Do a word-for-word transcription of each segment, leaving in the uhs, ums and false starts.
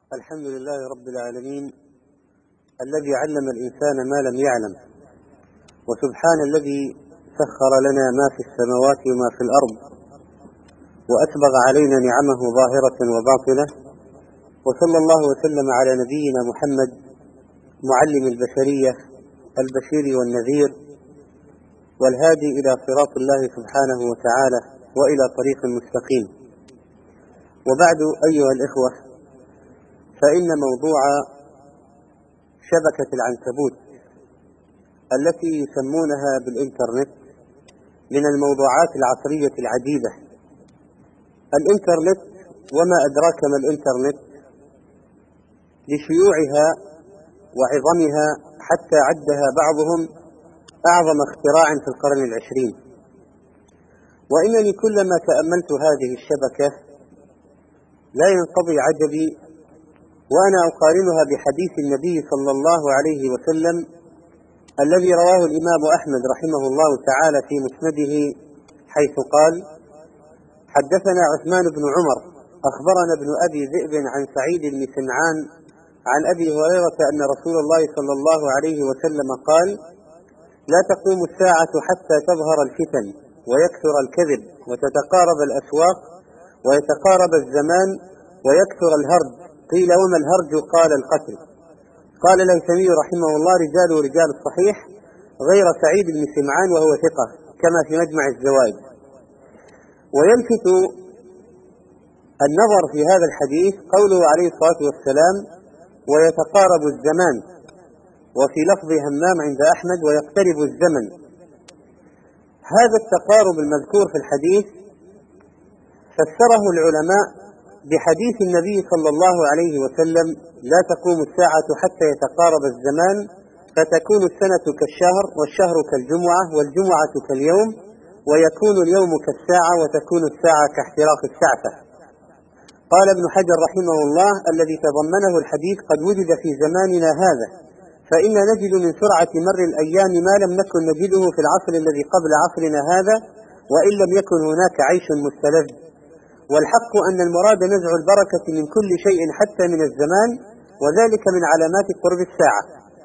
الحمد لله رب العالمين الذي علم الإنسان ما لم يعلم، وسبحان الذي سخر لنا ما في السماوات وما في الأرض وأسبغ علينا نعمه ظاهرة وباطنة، وصلى الله وسلم على نبينا محمد معلم البشرية البشير والنذير والهادي إلى صراط الله سبحانه وتعالى وإلى طريق مستقيم. وبعد أيها الإخوة، فإن موضوع شبكة العنكبوت التي يسمونها بالإنترنت من الموضوعات العصرية العجيبة. الإنترنت وما أدراك ما الإنترنت، لشيوعها وعظمها حتى عدها بعضهم أعظم اختراع في القرن العشرين. وإنني كلما تأملت هذه الشبكة لا ينقضي عجبي وأنا أقارنها بحديث النبي صلى الله عليه وسلم الذي رواه الإمام أحمد رحمه الله تعالى في مسنده، حيث قال: حدثنا عثمان بن عمر أخبرنا ابن أبي ذئب عن سعيد بن سمعان عن أبي هريرة أن رسول الله صلى الله عليه وسلم قال: لا تقوم الساعة حتى تظهر الفتن ويكثر الكذب وتتقارب الأسواق ويتقارب الزمان ويكثر الهرج. قيل: وما الهرج؟ قال: القتل. قال الهيثمي رحمه الله: رجال رجال الصحيح غير سعيد بن سمعان وهو ثقة، كما في مجمع الزوائد. ويلفت النظر في هذا الحديث قوله عليه الصلاة والسلام: ويتقارب الزمان، وفي لفظ همام عند أحمد: ويقترب الزمن. هذا التقارب المذكور في الحديث فسره العلماء بحديث النبي صلى الله عليه وسلم: لا تقوم الساعة حتى يتقارب الزمان، فتكون السنة كالشهر والشهر كالجمعة والجمعة كاليوم ويكون اليوم كالساعة وتكون الساعة كاحتراق الشعثة. قال ابن حجر رحمه الله: الذي تضمنه الحديث قد وجد في زماننا هذا، فإن نجد من سرعة مر الأيام ما لم نكن نجده في العصر الذي قبل عصرنا هذا، وإن لم يكن هناك عيش مستلذ. والحق أن المراد نزع البركة من كل شيء حتى من الزمان، وذلك من علامات قرب الساعة.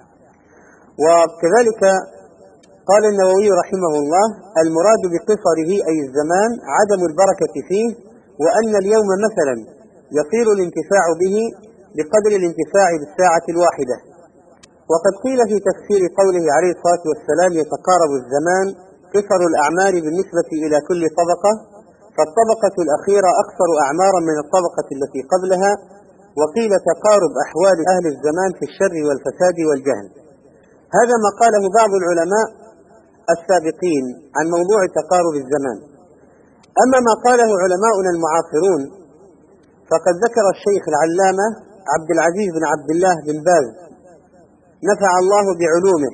وكذلك قال النووي رحمه الله: المراد بقصره أي الزمان عدم البركة فيه، وأن اليوم مثلا يصير الانتفاع به بقدر الانتفاع بالساعة الواحدة. وقد قيل في تفسير قوله عليه الصلاة والسلام: يتقارب الزمان، قصر الأعمار بالنسبة إلى كل طبقة، فالطبقة الأخيرة أقصر أعمارا من الطبقة التي قبلها. وقيل تقارب أحوال أهل الزمان في الشر والفساد والجهل. هذا ما قاله بعض العلماء السابقين عن موضوع تقارب الزمان. أما ما قاله علماؤنا المعاصرون فقد ذكر الشيخ العلامة عبد العزيز بن عبد الله بن باز نفع الله بعلومه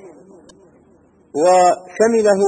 وشمله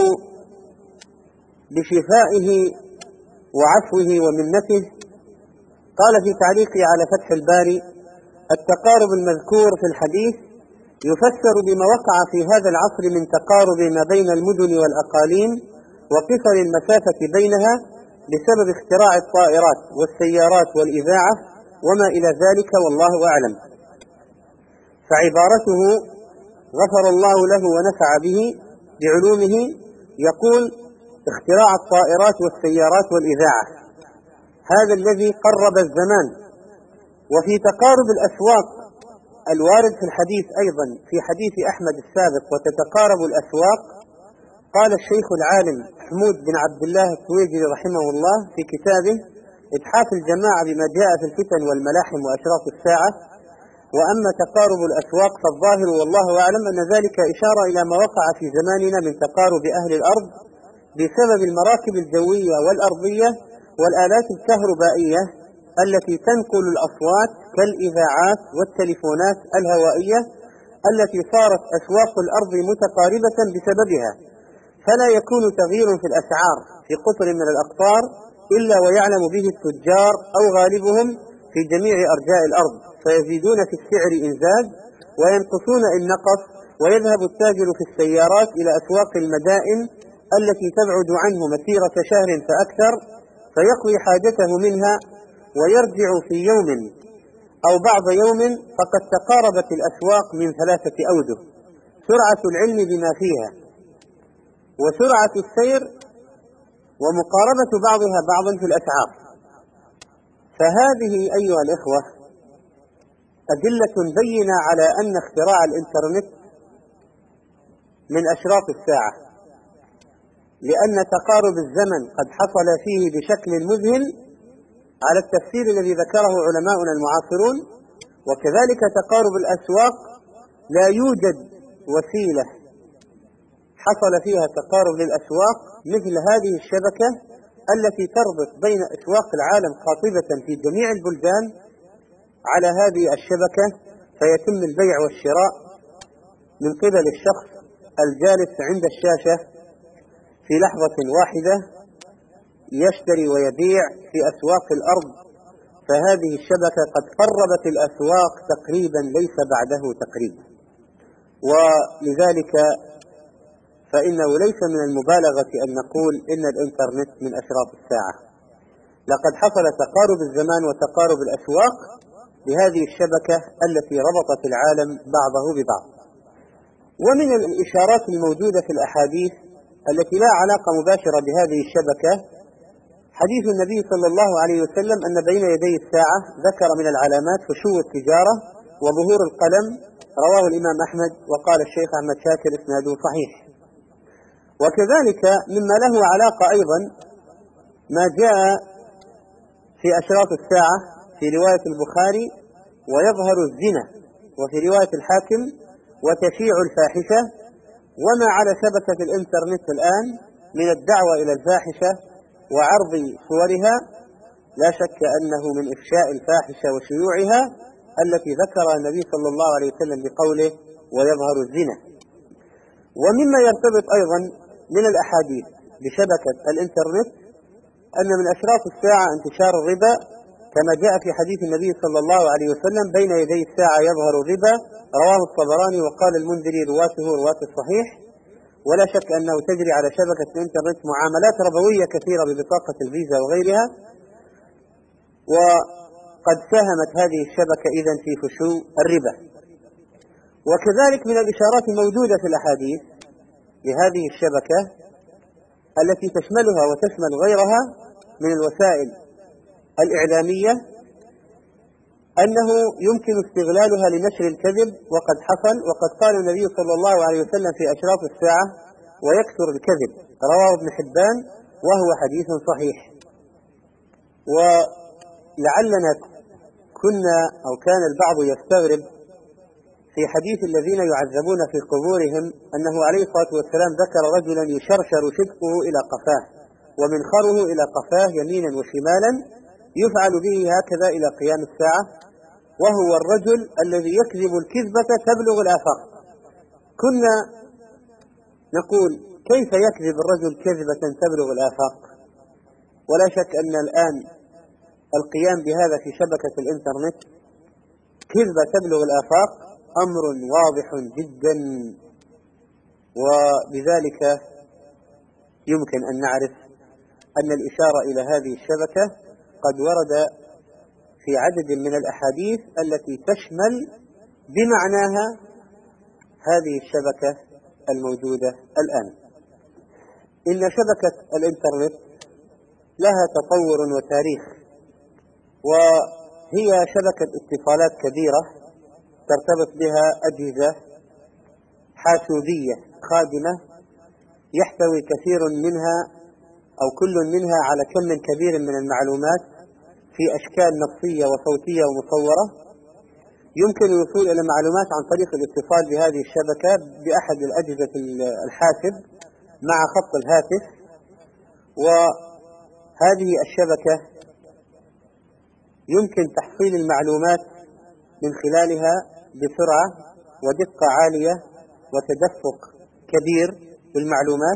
بشفائه وعفوه ومنته. قال في تعليقه على فتح الباري: التقارب المذكور في الحديث يفسر بما وقع في هذا العصر من تقارب ما بين المدن والأقاليم وقصر المسافة بينها بسبب اختراع الطائرات والسيارات والإذاعة وما إلى ذلك، والله أعلم. فعبارته غفر الله له ونفع به بعلومه يقول: اختراع الطائرات والسيارات والإذاعة، هذا الذي قرب الزمان. وفي تقارب الأسواق الوارد في الحديث أيضا في حديث أحمد السابق: وتتقارب الأسواق، قال الشيخ العالم حمود بن عبد الله التويجري رحمه الله في كتابه إتحاف الجماعة بما جاء في الفتن والملاحم وأشراط الساعة: وأما تقارب الأسواق فالظاهر والله أعلم أن ذلك إشارة إلى ما وقع في زماننا من تقارب أهل الأرض بسبب المراكب الجوية والأرضية والآلات الكهربائية التي تنقل الأصوات كالإذاعات والتليفونات الهوائية التي صارت أسواق الأرض متقاربة بسببها، فلا يكون تغيير في الأسعار في قطر من الأقطار إلا ويعلم به التجار أو غالبهم في جميع أرجاء الأرض، فيزيدون في السعر إنزاز وينقصون إن نقص، ويذهب التاجر في السيارات إلى أسواق المدائن التي تبعد عنه مسيرة شهر فأكثر، فيقضي حاجته منها ويرجع في يوم أو بعض يوم فقد تقاربت الأسواق من ثلاثة أوجه: سرعة العلم بما فيها، وسرعة السير، ومقاربة بعضها بعضا في الأسعار. فهذه أيها الإخوة أدلة بينة على أن اختراع الإنترنت من أشراط الساعة، لأن تقارب الزمن قد حصل فيه بشكل مذهل على التفسير الذي ذكره علماؤنا المعاصرون. وكذلك تقارب الأسواق، لا يوجد وسيلة حصل فيها تقارب للأسواق مثل هذه الشبكة التي تربط بين أسواق العالم قاطبة في جميع البلدان على هذه الشبكة، فيتم البيع والشراء من قبل الشخص الجالس عند الشاشة في لحظة واحدة، يشتري ويبيع في أسواق الأرض. فهذه الشبكة قد قربت الأسواق تقريبا ليس بعده تقريب. ولذلك فإنه ليس من المبالغة أن نقول إن الإنترنت من أشراط الساعة. لقد حصل تقارب الزمان وتقارب الأسواق بهذه الشبكة التي ربطت العالم بعضه ببعض. ومن الإشارات الموجودة في الأحاديث التي لا علاقة مباشرة بهذه الشبكة حديث النبي صلى الله عليه وسلم أن بين يدي الساعة ذكر من العلامات فشو التجارة وظهور القلم، رواه الإمام أحمد، وقال الشيخ أحمد شاكر إسناده صحيح. وكذلك مما له علاقة أيضا ما جاء في أشراط الساعة في رواية البخاري: ويظهر الزنا، وفي رواية الحاكم: وتشيع الفاحشة. وما على شبكة الإنترنت الآن من الدعوة إلى الفاحشة وعرض صورها لا شك أنه من إفشاء الفاحشة وشيوعها التي ذكرها النبي صلى الله عليه وسلم بقوله: ويظهر الزنا. ومما يرتبط أيضا من الأحاديث بشبكة الإنترنت أن من أشراط الساعة انتشار الربا، كما جاء في حديث النبي صلى الله عليه وسلم: بين يدي الساعة يظهر الربا، رواه الطبراني، وقال المنذري رواته رواة الصحيح. ولا شك أنه تجري على شبكة الإنترنت معاملات ربوية كثيرة ببطاقة الفيزا وغيرها، وقد ساهمت هذه الشبكة إذن في فشو الربا. وكذلك من الإشارات الموجودة في الأحاديث لهذه الشبكة التي تشملها وتشمل غيرها من الوسائل الإعلامية أنه يمكن استغلالها لنشر الكذب، وقد حصل. وقد قال النبي صلى الله عليه وسلم في أشراط الساعة: ويكثر الكذب، رواه ابن حبان وهو حديث صحيح. ولعلنا كنا أو كان البعض يستغرب في حديث الذين يعذبون في قبورهم أنه عليه الصلاة والسلام ذكر رجلا يشرشر شدقه إلى قفاه ومنخره إلى قفاه يمينا وشمالا، يفعل به هكذا إلى قيام الساعة، وهو الرجل الذي يكذب الكذبة تبلغ الآفاق. كنا نقول: كيف يكذب الرجل كذبة تبلغ الآفاق؟ ولا شك أن الآن القيام بهذا في شبكة الإنترنت كذبة تبلغ الآفاق أمر واضح جدا. وبذلك يمكن أن نعرف أن الإشارة إلى هذه الشبكة قد ورد في عدد من الأحاديث التي تشمل بمعناها هذه الشبكة الموجودة الآن. إن شبكة الإنترنت لها تطور وتاريخ، وهي شبكة اتصالات كبيرة ترتبط بها أجهزة حاسوبية خادمة يحتوي كثير منها أو كل منها على كم كبير من المعلومات في أشكال نصية وصوتية ومصورة. يمكن الوصول إلى معلومات عن طريق الاتصال بهذه الشبكة بأحد الأجهزة الحاسب مع خط الهاتف. وهذه الشبكة يمكن تحصيل المعلومات من خلالها بسرعة ودقة عالية وتدفق كبير بالمعلومات،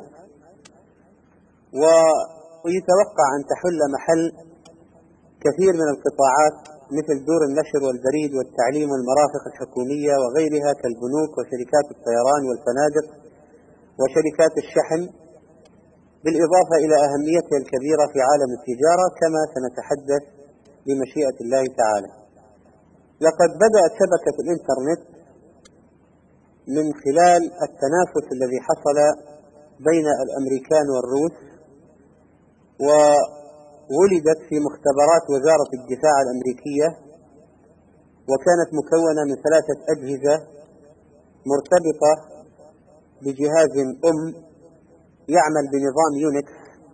ويتوقع أن تحل محل كثير من القطاعات مثل دور النشر والبريد والتعليم والمرافق الحكومية وغيرها كالبنوك وشركات الطيران والفنادق وشركات الشحن، بالإضافة إلى أهميتها الكبيرة في عالم التجارة كما سنتحدث بمشيئة الله تعالى. لقد بدأت شبكة الإنترنت من خلال التنافس الذي حصل بين الأمريكان والروس، وولدت في مختبرات وزارة الدفاع الأمريكية، وكانت مكونة من ثلاثة أجهزة مرتبطة بجهاز أم يعمل بنظام يونكس،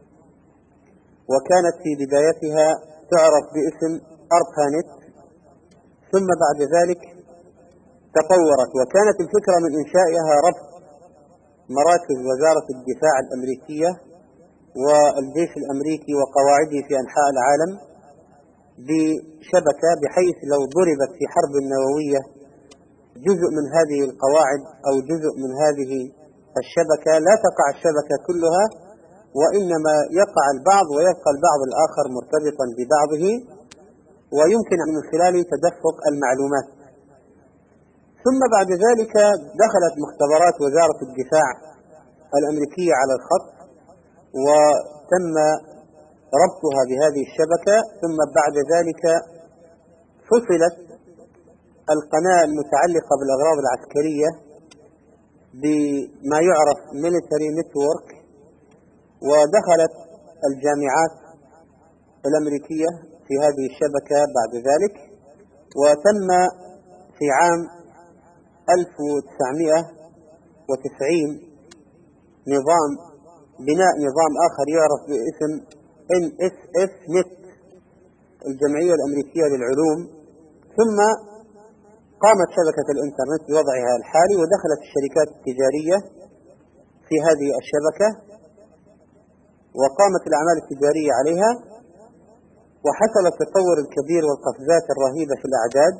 وكانت في بدايتها تعرف باسم أربانت، ثم بعد ذلك تطورت، وكانت الفكرة من إنشائها ربط مراكز وزارة الدفاع الأمريكية والجيش الأمريكي وقواعده في أنحاء العالم بشبكة، بحيث لو ضربت في حرب نووية جزء من هذه القواعد أو جزء من هذه الشبكة لا تقع الشبكة كلها، وإنما يقع البعض ويبقى البعض الآخر مرتبطا ببعضه، ويمكن من خلاله تدفق المعلومات. ثم بعد ذلك دخلت مختبرات وزارة الدفاع الأمريكية على الخط، وتم ربطها بهذه الشبكة. ثم بعد ذلك فصلت القناة المتعلقة بالأغراض العسكرية بما يعرف military network، ودخلت الجامعات الأمريكية في هذه الشبكة بعد ذلك. وتم في عام ألف وتسعمائة وتسعين نظام بناء نظام آخر يعرف باسم إن إس إس نت، الجمعية الأمريكية للعلوم. ثم قامت شبكة الإنترنت بوضعها الحالي، ودخلت الشركات التجارية في هذه الشبكة وقامت الأعمال التجارية عليها، وحصل التطور الكبير والقفزات الرهيبة في الأعداد.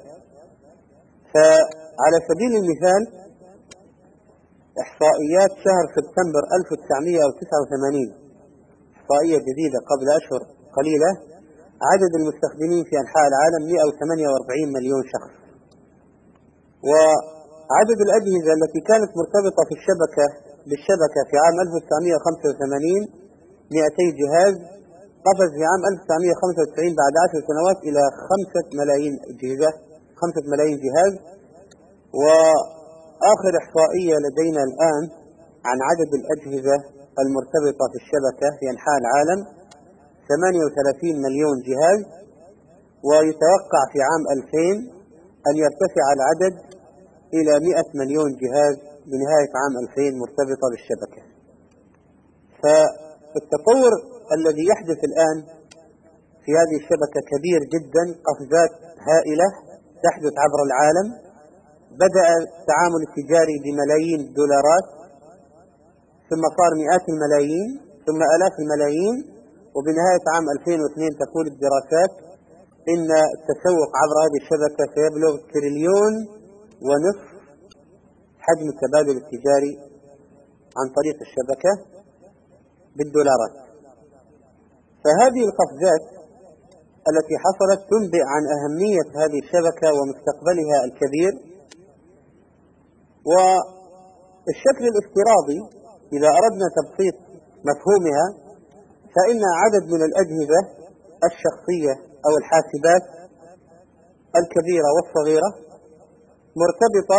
فعلى سبيل المثال إحصائيات شهر سبتمبر ألف وتسعمائة وتسعة وثمانين، إحصائية جديدة قبل أشهر قليلة، عدد المستخدمين في أنحاء العالم مئة وثمانية وأربعين مليون شخص، وعدد الأجهزة التي كانت مرتبطة في الشبكة بالشبكة في عام ألف وتسعمائة وخمسة وثمانين مئتي جهاز، قفز في عام ألف وتسعمائة وخمسة وتسعين بعد عشر سنوات إلى خمسة ملايين أجهزة، خمسة ملايين جهاز. وآخر إحصائية لدينا الآن عن عدد الأجهزة المرتبطة في الشبكة في أنحاء العالم ثمانية وثلاثين مليون جهاز، ويتوقع في عام ألفين أن يرتفع العدد إلى مئة مليون جهاز بنهاية عام ألفين مرتبطة بالشبكة. فالتطور الذي يحدث الآن في هذه الشبكة كبير جدا، قفزات هائلة تحدث عبر العالم. بدأ التعامل التجاري بملايين الدولارات، ثم صار مئات الملايين، ثم آلاف الملايين، وبنهاية عام ألفين واثنين تقول الدراسات إن التسوق عبر هذه الشبكة سيبلغ تريليون ونصف حجم التبادل التجاري عن طريق الشبكة بالدولارات. فهذه القفزات التي حصلت تنبئ عن أهمية هذه الشبكة ومستقبلها الكبير. والشكل الافتراضي إذا أردنا تبسيط مفهومها، فإن عدد من الأجهزة الشخصية أو الحاسبات الكبيرة والصغيرة مرتبطة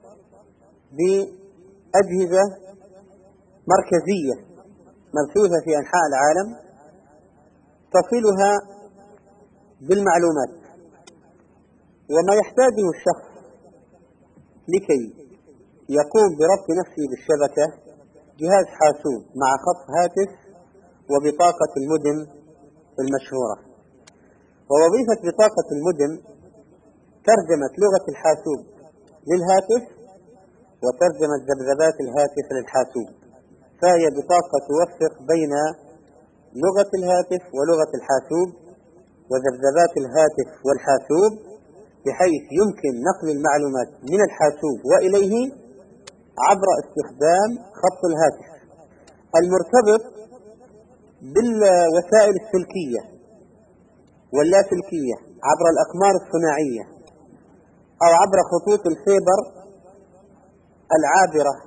بأجهزة مركزية مبثوثة في أنحاء العالم تصلها بالمعلومات. وما يحتاجه الشخص لكي يقوم بربط نفسه بالشبكة جهاز حاسوب مع خط هاتف وبطاقة المودم المشهورة. ووظيفة بطاقة المودم ترجمة لغة الحاسوب للهاتف وترجمة ذبذبات الهاتف للحاسوب، فهي بطاقة توفق بين لغة الهاتف ولغة الحاسوب وذبذبات الهاتف والحاسوب، بحيث يمكن نقل المعلومات من الحاسوب وإليه عبر استخدام خط الهاتف المرتبط بالوسائل السلكية واللاسلكية عبر الأقمار الصناعية أو عبر خطوط الفيبر العابرة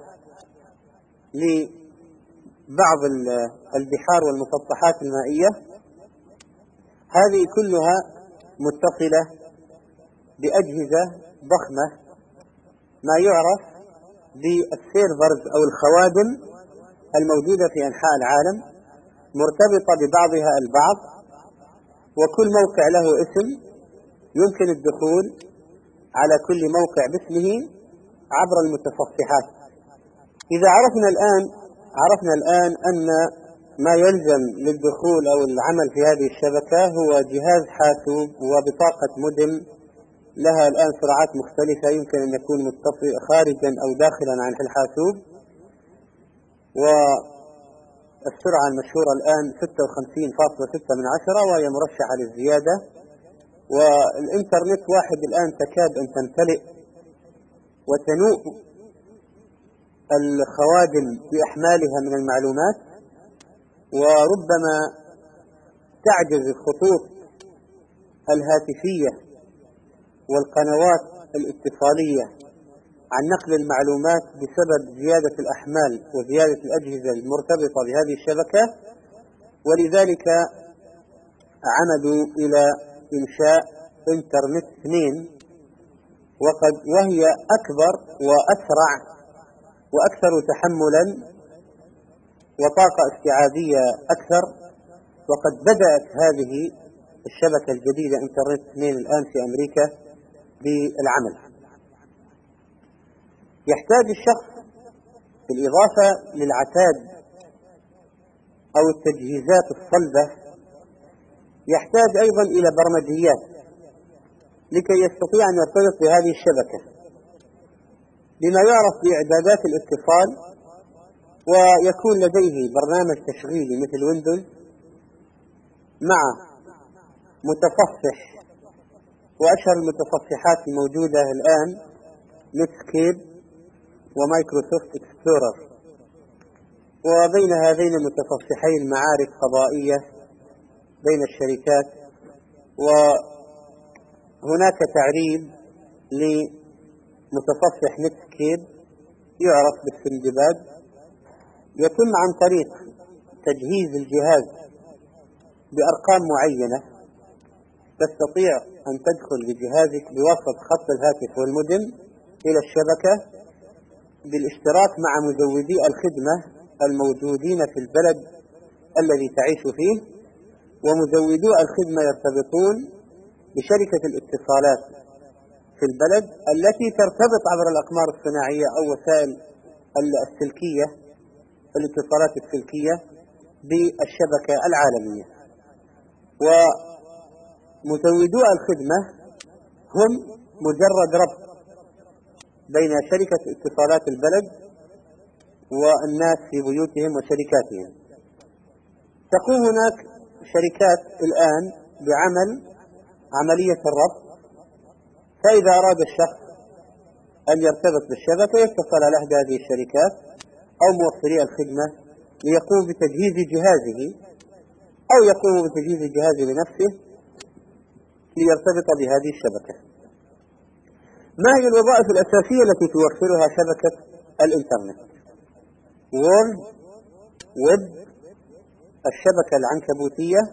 لبعض البحار والمسطحات المائية. هذه كلها متصلة بأجهزة ضخمة ما يعرف بالسيرفرز أو الخوادم الموجودة في أنحاء العالم، مرتبطة ببعضها البعض، وكل موقع له اسم، يمكن الدخول على كل موقع باسمه عبر المتصفحات. إذا عرفنا الآن عرفنا الآن أن ما يلزم للدخول أو العمل في هذه الشبكة هو جهاز حاسوب وبطاقة مودم لها الآن سرعات مختلفة، يمكن أن يكون متصل خارجا أو داخلا عن الحاسوب، والسرعة المشهورة الآن ستة وخمسين فاصلة ستة من عشرة وهي مرشحة للزيادة. والإنترنت واحد الآن تكاد أن تمتلئ وتنوء الخوادم بأحمالها من المعلومات، وربما تعجز الخطوط الهاتفية والقنوات الاتصالية عن نقل المعلومات بسبب زيادة الأحمال وزيادة الأجهزة المرتبطة بهذه الشبكة، ولذلك عمدوا إلى إنشاء إنترنت اثنين، وقد وهي أكبر وأسرع وأكثر تحملا وطاقة استيعابية أكثر. وقد بدأت هذه الشبكة الجديدة إنترنت اثنين الآن في أمريكا بالعمل. يحتاج الشخص بالإضافة للعتاد أو التجهيزات الصلبة يحتاج أيضا إلى برمجيات لكي يستطيع أن يرتبط بهذه الشبكة بما يعرف بإعدادات الاتصال، ويكون لديه برنامج تشغيلي مثل ويندوز مع متصفح، وأشهر المتصفحات الموجودة الآن نتسكيب ومايكروسوفت اكسبلورر، وبين هذين المتصفحين معارك فضائية بين الشركات. وهناك تعريب لمتصفح نتسكيب يعرف بالسندباد، يتم عن طريق تجهيز الجهاز بأرقام معينة، تستطيع أن تدخل بجهازك بواسطة خط الهاتف والمودم إلى الشبكة بالاشتراك مع مزودي الخدمة الموجودين في البلد الذي تعيش فيه، ومزودو الخدمة يرتبطون بشركة الاتصالات في البلد التي ترتبط عبر الأقمار الصناعية أو وسائل السلكية الاتصالات السلكية بالشبكة العالمية. ومزودو الخدمة هم مجرد ربط بين شركة اتصالات البلد والناس في بيوتهم وشركاتهم. تقوم هناك شركات الآن بعمل عملية الربط، فإذا أراد الشخص أن يرتبط بالشبكة يتصل على أحد هذه الشركات أو موفري الخدمة ليقوم بتجهيز جهازه، أو يقوم بتجهيز الجهاز بنفسه ليرتبط بهذه الشبكة. ما هي الوظائف الأساسية التي توفرها شبكة الإنترنت؟ وورلد ويب، الشبكة العنكبوتية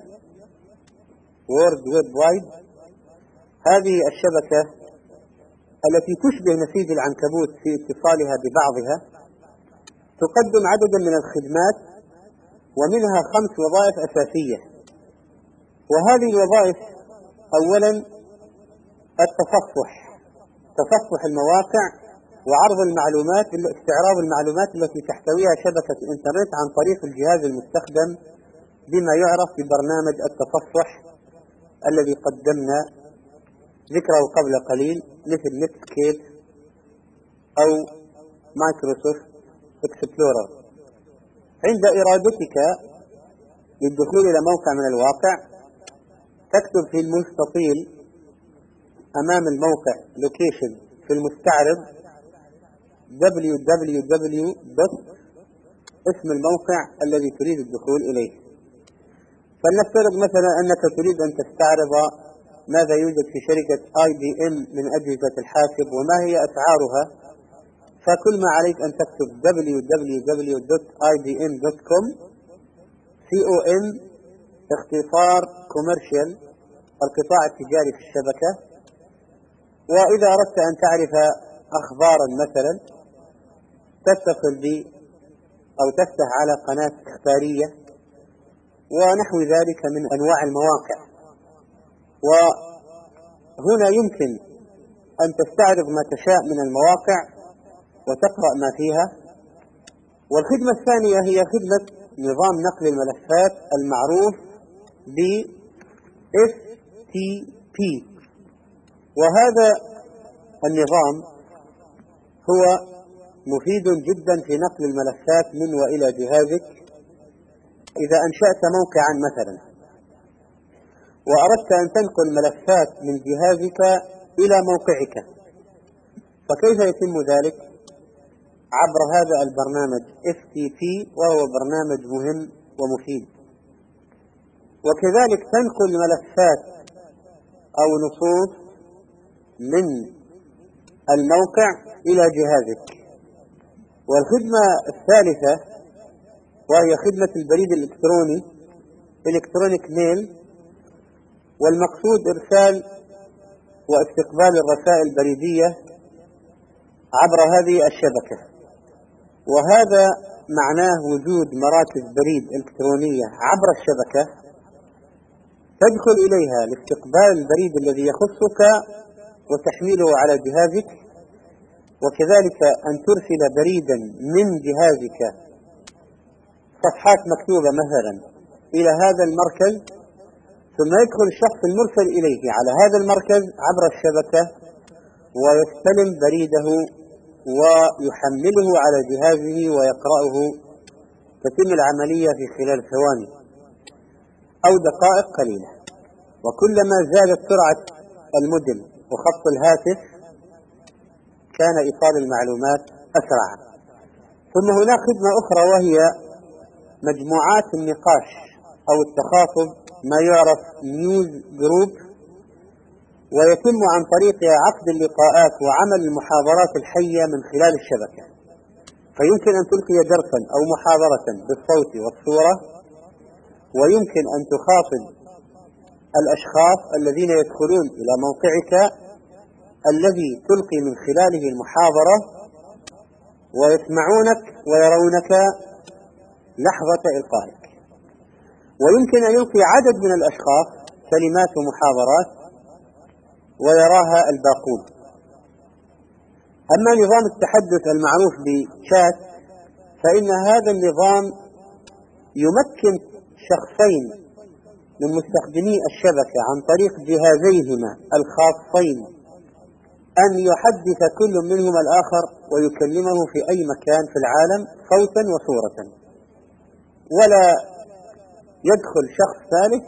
وورلد ويب وايد، هذه الشبكة التي تشبه نسيج العنكبوت في اتصالها ببعضها، تقدم عددا من الخدمات ومنها خمس وظائف أساسية. وهذه الوظائف أولا التصفح، تصفح المواقع وعرض المعلومات، استعراض المعلومات التي تحتويها شبكة الإنترنت عن طريق الجهاز المستخدم بما يعرف ببرنامج التصفح الذي قدمنا ذكره قبل قليل مثل نتسكيب أو مايكروسوفت اكسبلورر. عند إرادتك للدخول إلى موقع من الواقع تكتب في المستطيل أمام الموقع لوكيشن في المستعرض دبليو دبليو دبليو دوت اسم الموقع الذي تريد الدخول إليه. فلنفترض مثلا أنك تريد أن تستعرض ماذا يوجد في شركة آي بي إم من أجهزة الحاسب وما هي أسعارها، فكل ما عليك أن تكتب دبليو دبليو دبليو دوت آي بي إم دوت كوم، سي أو إم اختصار كوميرشال القطاع التجاري في الشبكة، وإذا أردت أن تعرف أخبارا مثلا تتصل بي أو تفتح على قناة إخبارية ونحو ذلك من أنواع المواقع. وهنا يمكن أن تستعرض ما تشاء من المواقع وتقرأ ما فيها. والخدمة الثانية هي خدمة نظام نقل الملفات المعروف ب إف تي بي، وهذا النظام هو مفيد جدا في نقل الملفات من وإلى جهازك. إذا أنشأت موقعا مثلا وأردت أن تنقل ملفات من جهازك إلى موقعك، فكيف يتم ذلك؟ عبر هذا البرنامج إف تي بي، وهو برنامج مهم ومفيد. وكذلك تنقل ملفات أو نصوص من الموقع إلى جهازك. والخدمة الثالثة وهي خدمة البريد الإلكتروني إلكترونيك ميل، والمقصود إرسال واستقبال الرسائل البريدية عبر هذه الشبكة. وهذا معناه وجود مراكز بريد إلكترونية عبر الشبكة تدخل إليها لاستقبال البريد الذي يخصك وتحميله على جهازك، وكذلك أن ترسل بريدا من جهازك صفحات مكتوبة مثلا إلى هذا المركز، ثم يدخل الشخص المرسل إليه على هذا المركز عبر الشبكة ويستلم بريده ويحمله على جهازه ويقرأه. تتم العملية في خلال ثواني أو دقائق قليلة. وكلما زادت سرعة المودم وخط الهاتف كان إيصال المعلومات أسرع. ثم هناك خدمة أخرى وهي مجموعات النقاش أو التخاطب، ما يعرف نيوز جروب، ويتم عن طريقها عقد اللقاءات وعمل المحاضرات الحية من خلال الشبكة. فيمكن أن تلقي درسا أو محاضرة بالصوت والصورة، ويمكن أن تخاطب الأشخاص الذين يدخلون إلى موقعك الذي تلقي من خلاله المحاضرة ويسمعونك ويرونك لحظة إلقائك. ويمكن أن يلقي عدد من الأشخاص كلمات ومحاضرات ويراها الباقون. أما نظام التحدث المعروف بشات فإن هذا النظام يمكن شخصين من مستخدمي الشبكة عن طريق جهازيهما الخاصين أن يحدث كل منهما الآخر ويكلمه في أي مكان في العالم صوتا وصورة، ولا يدخل شخص ثالث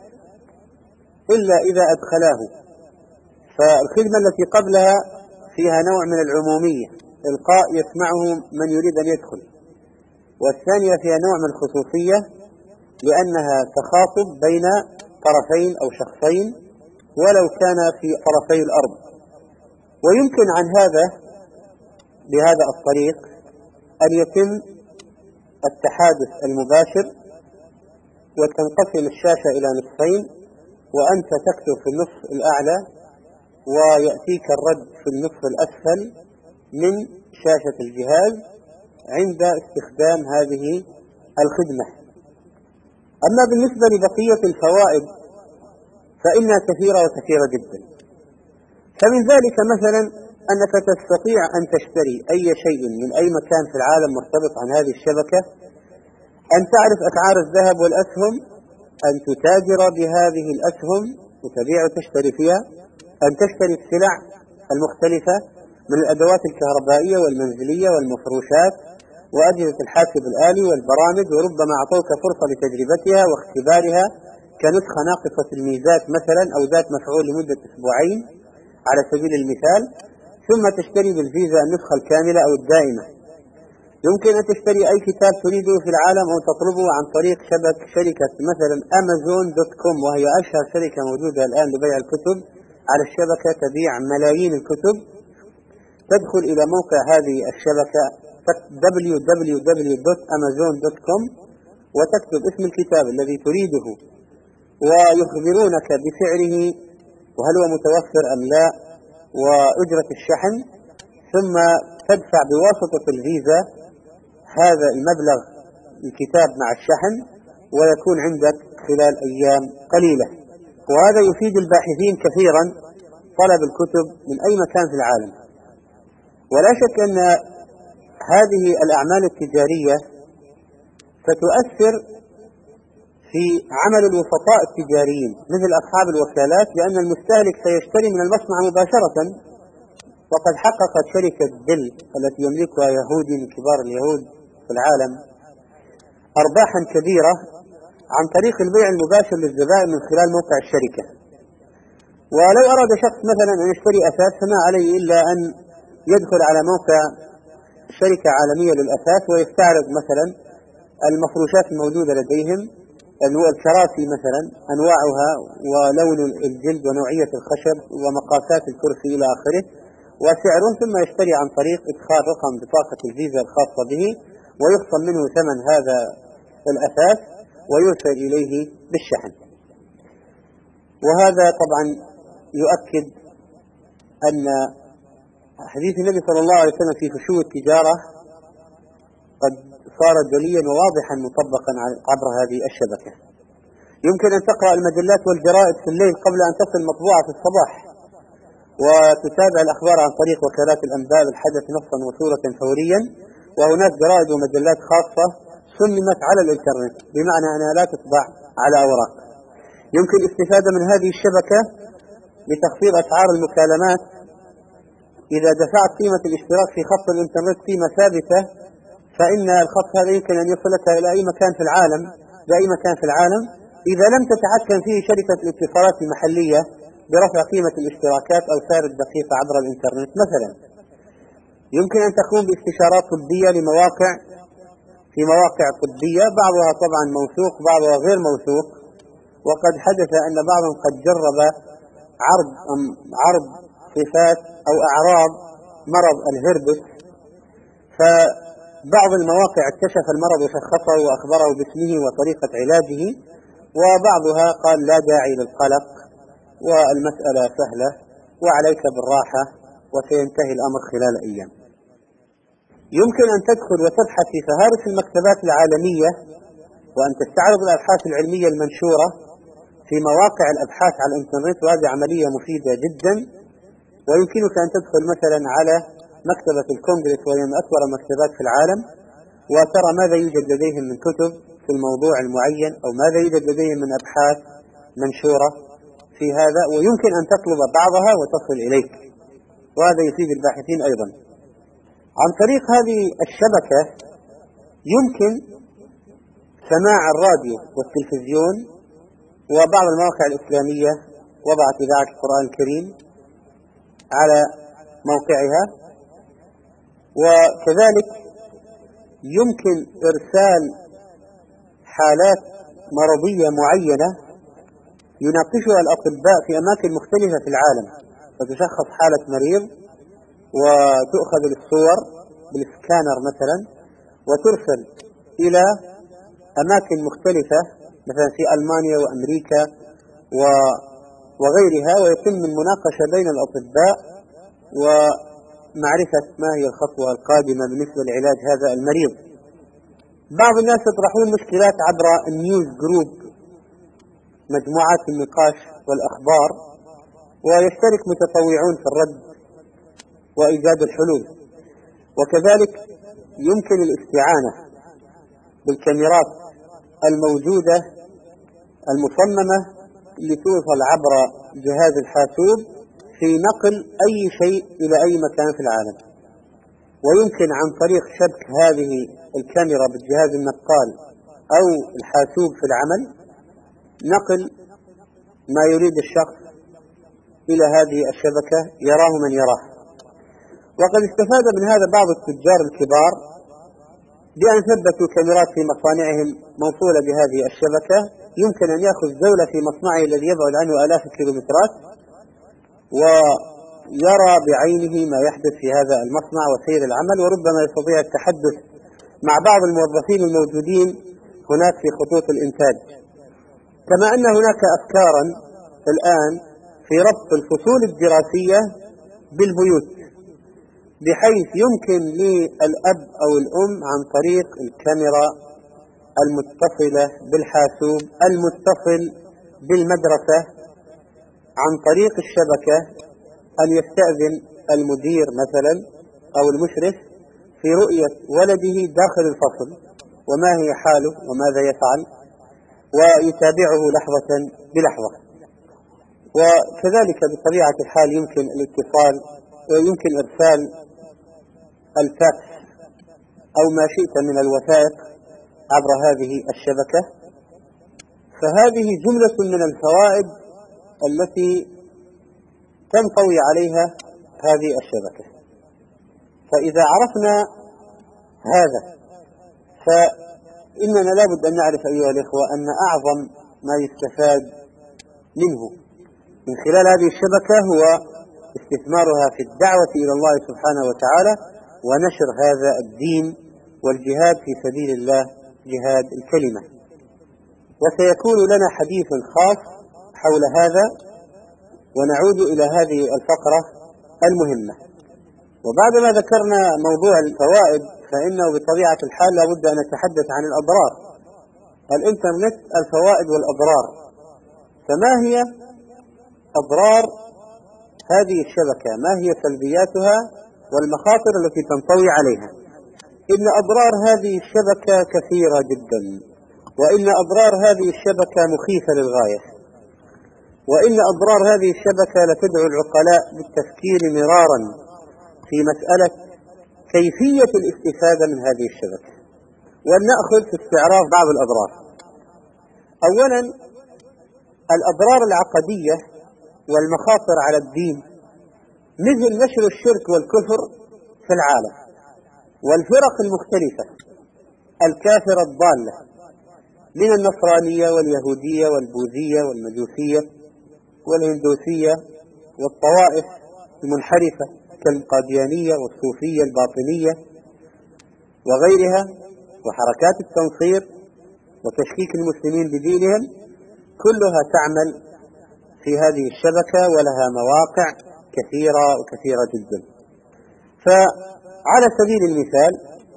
إلا إذا أدخلاه. فالخدمة التي قبلها فيها نوع من العمومية، إلقاء يسمعه من يريد أن يدخل، والثانية فيها نوع من الخصوصية لأنها تخاطب بين طرفين أو شخصين ولو كان في طرفي الأرض. ويمكن عن هذا بهذا الطريق أن يتم التحادث المباشر وتنقسم الشاشة إلى نصفين، وأنت تكتب في النصف الأعلى ويأتيك الرد في النصف الأسفل من شاشة الجهاز عند استخدام هذه الخدمة. أما بالنسبة لبقية الفوائد فإنها كثيرة وكثيرة جدا. فمن ذلك مثلا أنك تستطيع أن تشتري أي شيء من أي مكان في العالم مرتبط عن هذه الشبكة، أن تعرف أسعار الذهب والأسهم، أن تتاجر بهذه الأسهم وتبيع وتشتري فيها، أن تشتري السلع المختلفة من الأدوات الكهربائية والمنزلية والمفروشات وأجهزة الحاسب الآلي والبرامج، وربما أعطوك فرصة لتجربتها واختبارها كنسخة ناقصة الميزات مثلا أو ذات مفعول لمدة أسبوعين على سبيل المثال، ثم تشتري بالفيزا النسخة الكاملة أو الدائمة. يمكن أن تشتري أي كتاب تريده في العالم أو تطلبه عن طريق شبك شركة مثلا أمازون دوت كوم، وهي أشهر شركة موجودة الآن لبيع الكتب على الشبكة، تبيع ملايين الكتب. تدخل إلى موقع هذه الشبكة دبليو دبليو دبليو دوت أمازون دوت كوم وتكتب اسم الكتاب الذي تريده ويخبرونك بسعره وهل هو متوفر أم لا، وأجرة الشحن، ثم تدفع بواسطة الفيزا هذا المبلغ الكتاب مع الشحن، ويكون عندك خلال أيام قليلة. وهذا يفيد الباحثين كثيرا طلب الكتب من أي مكان في العالم. ولا شك أن هذه الأعمال التجارية ستؤثر في عمل الوسطاء التجاريين مثل أصحاب الوكالات، لأن المستهلك سيشتري من المصنع مباشرة. وقد حققت شركة دل التي يملكها يهودي من كبار اليهود في العالم أرباحا كبيرة عن طريق البيع المباشر للزبائن من خلال موقع الشركة. ولو أراد شخص مثلا أن يشتري أثاث فما عليه إلا أن يدخل على موقع شركة عالمية للأثاث ويستعرض مثلا المفروشات الموجودة لديهم، الكراسي مثلا أنواعها ولون الجلد ونوعية الخشب ومقاسات الكرسي إلى آخره وسعره، ثم يشتري عن طريق إدخال رقم بطاقة الفيزا الخاصة به، ويخصم منه ثمن هذا الأثاث ويرسل إليه بالشحن. وهذا طبعا يؤكد أن حديث النبي صلى الله عليه وسلم في فشو التجارة قد صار جليا وواضحا مطبقا عبر هذه الشبكة. يمكن أن تقرأ المجلات والجرائد في الليل قبل أن تصل مطبوعة في الصباح، وتتابع الأخبار عن طريق وكالات الأنباء بالحدث نصا وصورة فوريا. وهناك جرائد ومجلات خاصة صممت على الإنترنت، بمعنى أنها لا تطبع على أوراق. يمكن الاستفادة من هذه الشبكة لتخفيض أسعار المكالمات. إذا دفعت قيمة الاشتراك في خط الإنترنت قيمة ثابتة، فإن الخط هذا يمكن أن يصلك إلى أي مكان في العالم بأي مكان في العالم إذا لم تتحكم فيه شركة الاتصالات المحلية برفع قيمة الاشتراكات أو سعر الدقيقة عبر الإنترنت مثلا. يمكن أن تقوم باستشارات طبية لمواقع في مواقع طبية، بعضها طبعا موثوق بعضها غير موثوق. وقد حدث أن بعضهم قد جرب عرض عرض صفات أو أعراض مرض الهربس، فبعض المواقع اكتشف المرض وشخصه وأخبره باسمه وطريقة علاجه، وبعضها قال لا داعي للقلق والمسألة سهلة وعليك بالراحة وسينتهي الأمر خلال أيام. يمكن أن تدخل وتبحث في فهارس المكتبات العالمية وأن تستعرض الأبحاث العلمية المنشورة في مواقع الأبحاث على الإنترنت، وهذه عملية مفيدة جدا. ويمكنك أن تدخل مثلا على مكتبة الكونغرس وهي من أكبر المكتبات في العالم وترى ماذا يوجد لديهم من كتب في الموضوع المعين أو ماذا يوجد لديهم من أبحاث منشورة في هذا، ويمكن أن تطلب بعضها وتصل إليك، وهذا يفيد الباحثين أيضا. عن طريق هذه الشبكة يمكن سماع الراديو والتلفزيون، وبعض المواقع الإسلامية وضعت إذاعة القرآن الكريم على موقعها. وكذلك يمكن إرسال حالات مرضية معينة يناقشها الأطباء في أماكن مختلفة في العالم، فتشخص حالة مريض وتؤخذ الصور بالسكانر مثلا وترسل إلى أماكن مختلفة مثلا في ألمانيا وأمريكا وغيرها، ويتم المناقشة بين الأطباء ومعرفة ما هي الخطوة القادمة بالنسبة لعلاج هذا المريض. بعض الناس يطرحون مشكلات عبر النيوز جروب، مجموعات النقاش والأخبار، ويشترك متطوعون في الرد وإيجاد الحلول. وكذلك يمكن الاستعانة بالكاميرات الموجودة المصممة لتوصل عبر جهاز الحاسوب في نقل أي شيء إلى أي مكان في العالم. ويمكن عن طريق شبك هذه الكاميرا بالجهاز النقال أو الحاسوب في العمل نقل ما يريد الشخص إلى هذه الشبكة يراه من يراه. وقد استفاد من هذا بعض التجار الكبار بأن ثبتوا كاميرات في مصانعهم موصولة بهذه الشبكة، يمكن أن يأخذ جولة في مصنعه الذي يبعد عنه آلاف الكيلومترات ويرى بعينه ما يحدث في هذا المصنع وسير العمل، وربما يستطيع التحدث مع بعض الموظفين الموجودين هناك في خطوط الإنتاج. كما أن هناك أفكارا الآن في ربط الفصول الدراسية بالبيوت، بحيث يمكن للأب أو الأم عن طريق الكاميرا المتصلة بالحاسوب المتصل بالمدرسة عن طريق الشبكة أن يستأذن المدير مثلا أو المشرف في رؤية ولده داخل الفصل وما هي حاله وماذا يفعل، ويتابعه لحظة بلحظة. وكذلك بطبيعة الحال يمكن الاتصال ويمكن إرسال الفاكس أو ما شئت من الوثائق عبر هذه الشبكة. فهذه جملة من الفوائد التي تنطوي عليها هذه الشبكة. فإذا عرفنا هذا فإننا لابد أن نعرف أيها الإخوة أن أعظم ما يستفاد منه من خلال هذه الشبكة هو استثمارها في الدعوة إلى الله سبحانه وتعالى ونشر هذا الدين والجهاد في سبيل الله، جهاد الكلمة. وسيكون لنا حديث خاص حول هذا، ونعود إلى هذه الفقرة المهمة. وبعدما ذكرنا موضوع الفوائد فإنه بطبيعة الحال لابد أن نتحدث عن الأضرار. الإنترنت الفوائد والأضرار. فما هي أضرار هذه الشبكة؟ ما هي سلبياتها والمخاطر التي تنطوي عليها؟ إن أضرار هذه الشبكة كثيرة جدا، وإن أضرار هذه الشبكة مخيفة للغاية، وإن أضرار هذه الشبكة لتدعو العقلاء بالتفكير مرارا في مسألة كيفية الاستفادة من هذه الشبكة. ولنأخذ في استعراض بعض الأضرار. أولا الأضرار العقدية والمخاطر على الدين، مثل نشر الشرك والكفر في العالم والفرق المختلفة الكافرة الضالة من النصرانية واليهودية والبوذية والمجوسية والهندوسية والطوائف المنحرفة كالقاديانية والصوفية الباطنية وغيرها، وحركات التنصير وتشكيك المسلمين بدينهم، كلها تعمل في هذه الشبكة ولها مواقع كثيرة وكثيرة جدا. فعلى سبيل المثال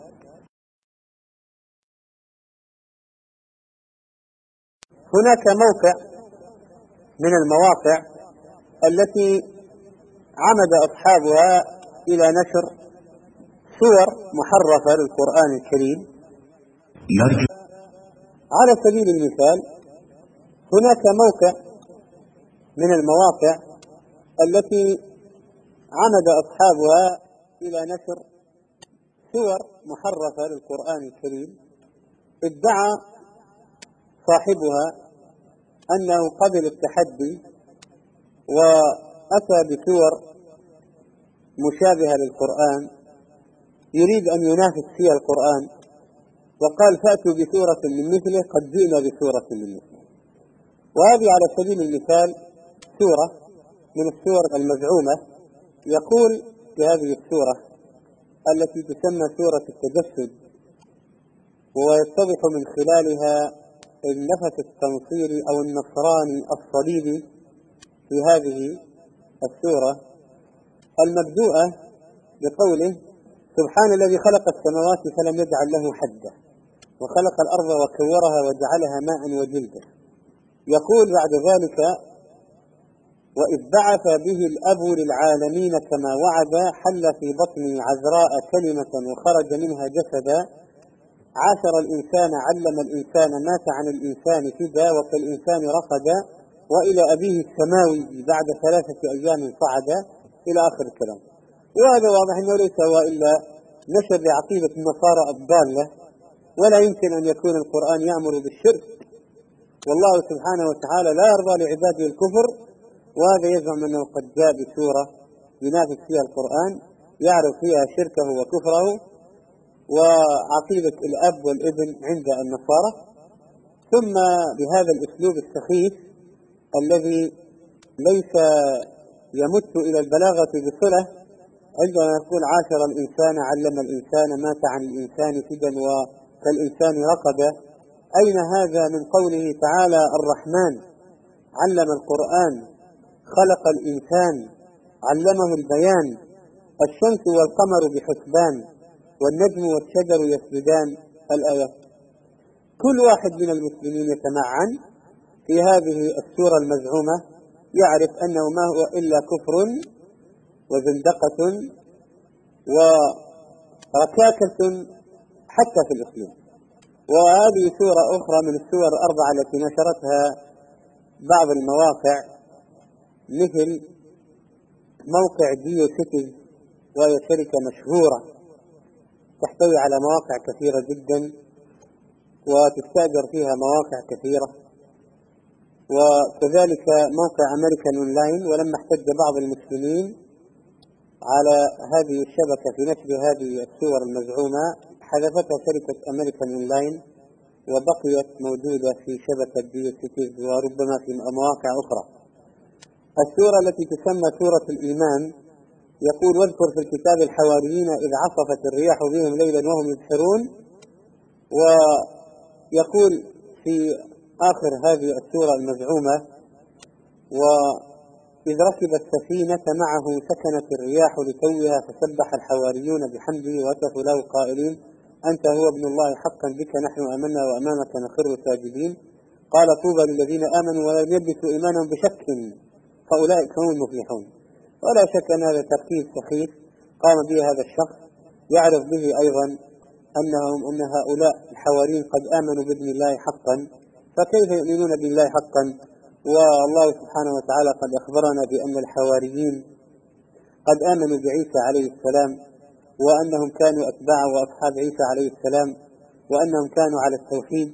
هناك موقع من المواقع التي عمد أصحابها إلى نشر صور محرفة للقرآن الكريم. على سبيل المثال هناك موقع من المواقع التي عمد أصحابها إلى نشر صور محرفة للقرآن الكريم. ادعى صاحبها أنه قبل التحدي وأتى بصور مشابهة للقرآن يريد أن ينافس فيها القرآن، وقال فأتوا بسورة من مثله قد جئنا بسورة من مثله. وهذه على سبيل المثال سورة من السور المزعومة. يقول بهذه السورة التي تسمى سورة التجسد، ويتضح من خلالها النفس التنصيري أو النصراني الصليبي في هذه السورة المبدوءة بقوله: سبحان الذي خلق السماوات فلم يجعل له حدا وخلق الأرض وكورها وجعلها ماء وجلدا. يقول بعد ذلك: وإذ بعث به الأب للعالمين كما وعد حل في بطن عذراء كلمة وخرج منها جسدا عاشر الإنسان علم الإنسان مات عن الإنسان فدا وكالإنسان رقدا وإلى أبيه السماوي بعد ثلاثة أيام صعدا إلى آخر الكلام. وهذا واضح أنه ليس هو إلا نشر لعقيدة النصارى الضالة، ولا يمكن أن يكون القرآن يأمر بالشرك، والله سبحانه وتعالى لا يرضى لعباده الكفر. وهذا يزعم أنه قد جاء بسورة ينافس فيها القرآن يعرف فيها شركه وكفره وعقيدة الأب والابن عند النصارى. ثم بهذا الأسلوب السخيف الذي ليس يمت إلى البلاغة بصلة، عندما يقول عاشر الإنسان علم الإنسان مات عن الإنسان فدا وكالإنسان رقدا، أين هذا من قوله تعالى الرحمن علم القرآن خلق الإنسان علمه البيان، الشمس والقمر بحسبان، والنجم والشجر يسجدان، الآيات. كل واحد من المسلمين يتمعن في هذه السورة المزعومة يعرف أنه ما هو إلا كفر وزندقة وركاكة حتى في الإسلام. وهذه سورة أخرى من السور الأربعة التي نشرتها بعض المواقع مثل موقع جيو سيتيز، وهي شركة مشهورة تحتوي على مواقع كثيرة جدا وتستأجر فيها مواقع كثيرة، وكذلك موقع أمريكان أونلاين. ولما احتج بعض المسلمين على هذه الشبكة في نشر هذه الصور المزعومة حذفتها شركة أمريكان أونلاين وبقيت موجودة في شبكة جيو سيتيز وربما في مواقع أخرى. السورة التي تسمى سورة الإيمان يقول: واذكر في الكتاب الحواريين إذ عصفت الرياح بهم ليلا وهم يبصرون. ويقول في آخر هذه السورة المزعومة: وإذ ركب السفينة معه سكنت الرياح لتوها فسبح الحواريون بحمده وهتفوا له قائلين أنت هو ابن الله حقا بك نحن آمنا وأمامك نخر ساجدين. قال طوبى للذين آمنوا ولم يلبسوا إيمانهم بشك فأولئك هم المفلحون. ولا شك أن هذا تركيز سخيف قام به هذا الشخص يعرف به أيضا أنهم أن هؤلاء الحواريين قد آمنوا بابن الله حقا، فكيف يؤمنون بالله حقا والله سبحانه وتعالى قد أخبرنا بأن الحواريين قد آمنوا بعيسى عليه السلام، وأنهم كانوا أتباع وأصحاب عيسى عليه السلام، وأنهم كانوا على التوحيد،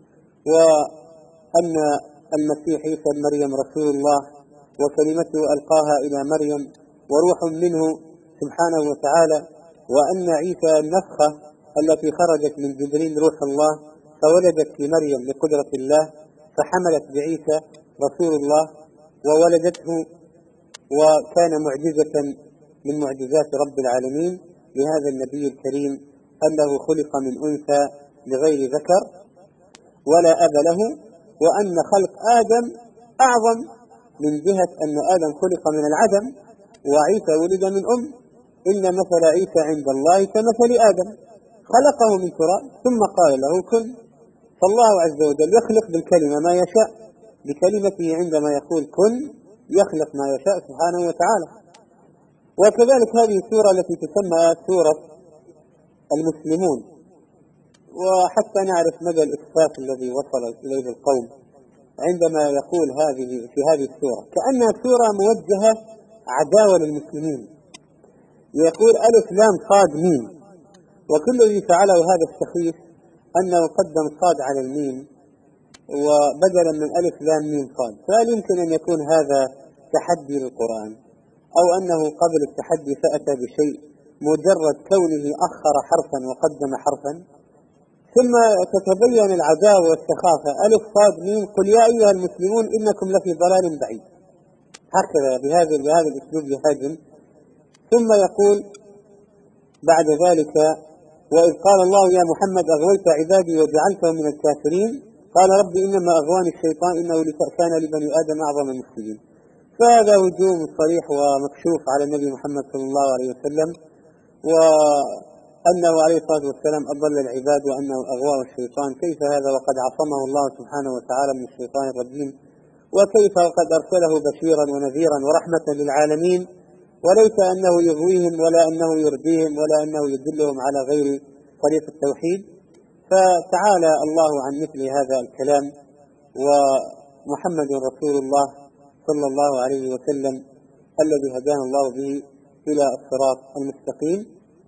وأن المسيح عيسى بن مريم رسول الله وكلمته ألقاها إلى مريم وروح منه سبحانه وتعالى، وأن عيسى النفخة التي خرجت من جبريل روح الله فولدت في مريم بقدرة الله فحملت بعيسى رسول الله وولدته، وكان معجزة من معجزات رب العالمين لهذا النبي الكريم أنه خلق من أنثى بغير ذكر ولا أب له، وأن خلق آدم أعظم من جهة أن آدم خلق من العدم وعيسى ولد من أم. إن مثل عيسى عند الله كمثل آدم خلقه من تراب ثم قال له كن. فالله عز وجل يخلق بالكلمة ما يشاء، بكلمته عندما يقول كن يخلق ما يشاء سبحانه وتعالى. وكذلك هذه السورة التي تسمى سورة المسلمون، وحتى نعرف مدى الإسفاف الذي وصل إليه القوم عندما يقول هذه في هذه السورة كأنها سورة موجهة عداوة للمسلمين. يقول ألف لام صاد ميم، وكل الذي فعله هذا السخيف أنه قدم صاد على الميم وبدلا من ألف لام ميم صاد. فهل يمكن أن يكون هذا تحدي للقرآن، أو أنه قبل التحدي فأتى بشيء مجرد كونه أخر حرفا وقدم حرفا؟ ثم تتبين العداوة والسخافة. ألف صاد ميم قل يا أيها المسلمون إنكم لفي ضلال بعيد، هكذا بهذا بهذا الأسلوب يهاجم. ثم يقول بعد ذلك وإذ قال الله يا محمد أغويت عبادي وجعلتهم من الكافرين قال ربي إنما أغواني الشيطان إنه كان لبني آدم أعظم المسلمين. فهذا هجوم صريح ومكشوف على النبي محمد صلى الله عليه وسلم، وأنه عليه الصلاة والسلام أضل العباد وأنه أغواه الشيطان. كيف هذا وقد عصمه الله سبحانه وتعالى من الشيطان الرجيم؟ وكيف وقد أرسله بشيرا ونذيرا ورحمة للعالمين، وليس أنه يغويهم ولا أنه يرديهم ولا أنه يدلهم على غير طريق التوحيد. فتعالى الله عن مثل هذا الكلام، ومحمد رسول الله صلى الله عليه وسلم الذي هدانا الله به إلى الصراط المستقيم.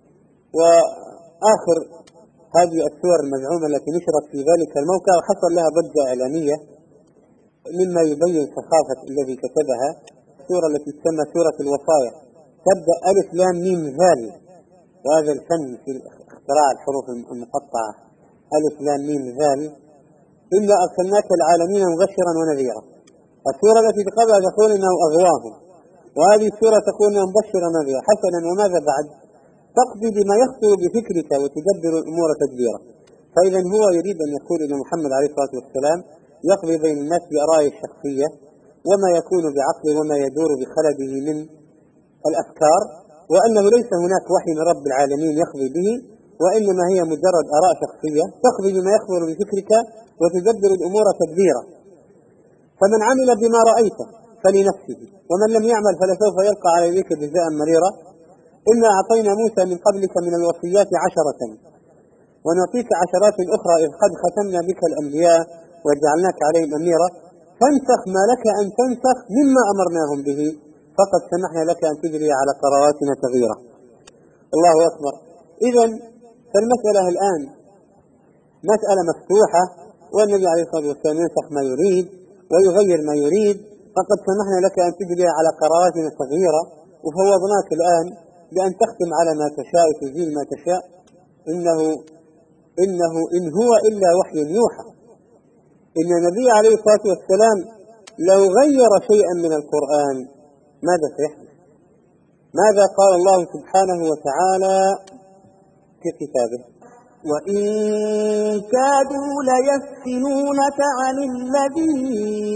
وآخر هذه السور المزعومة التي نشرت في ذلك الموقع وحصل لها ضجة إعلامية مما يبين سخافة الذي كتبها، السورة التي تسمى سورة الوصايا تبدأ ألف لام ميم ذال، وهذا الفن في اختراع الحروف المقطعة ألف لام ميم ذال إلا أرسلناك العالمين مبشرا ونذيرا. السورة التي قبلها تقول إنه أغواهم، وهذه السورة تقول إنه مبشرا ونذيرا. حسنا، وماذا بعد؟ تقضي بما يخطر بفكرك وتدبر الأمور تدبيرا. فإذا هو يريد أن يقول إن محمد عليه الصلاة والسلام يقضي بين الناس بآرائه الشخصية وما يكون بعقله وما يدور بخلده من الأفكار، وأنه ليس هناك وحي من رب العالمين يقضي به، وإنما هي مجرد آراء شخصية تقضي بما يخبر بفكرك وتدبر الأمور تدبيرا. فمن عمل بما رأيت فلنفسه، ومن لم يعمل فلسوف يلقى على يديك جزاء مريرا. إنا أعطينا موسى من قبلك من الوصيات عشرة ونعطيك عشرات أخرى إذ قد ختمنا بك الأنبياء وجعلناك عليهم أميرا فانسخ ما لك أن تنسخ مما أمرناهم به فقد سمحنا لك أن تجري على قراراتنا تغييرا. الله أكبر. إذن فالمسألة الآن مسألة مفتوحة، والنبي عليه الصلاة والسلام ينسخ ما يريد ويغير ما يريد، فقد سمحنا لك أن تجري على قراراتنا تغييرا، وفوضناك الآن بأن تختم على ما تشاء وتزيل ما تشاء. إنه إنه إن هو إلا وحي يوحى. إن النبي عليه الصلاة والسلام لو غير شيئا من القرآن ماذا سيحدث؟ ماذا قال الله سبحانه وتعالى في كتابه؟ وإن كادوا ليفتنونك عن الذي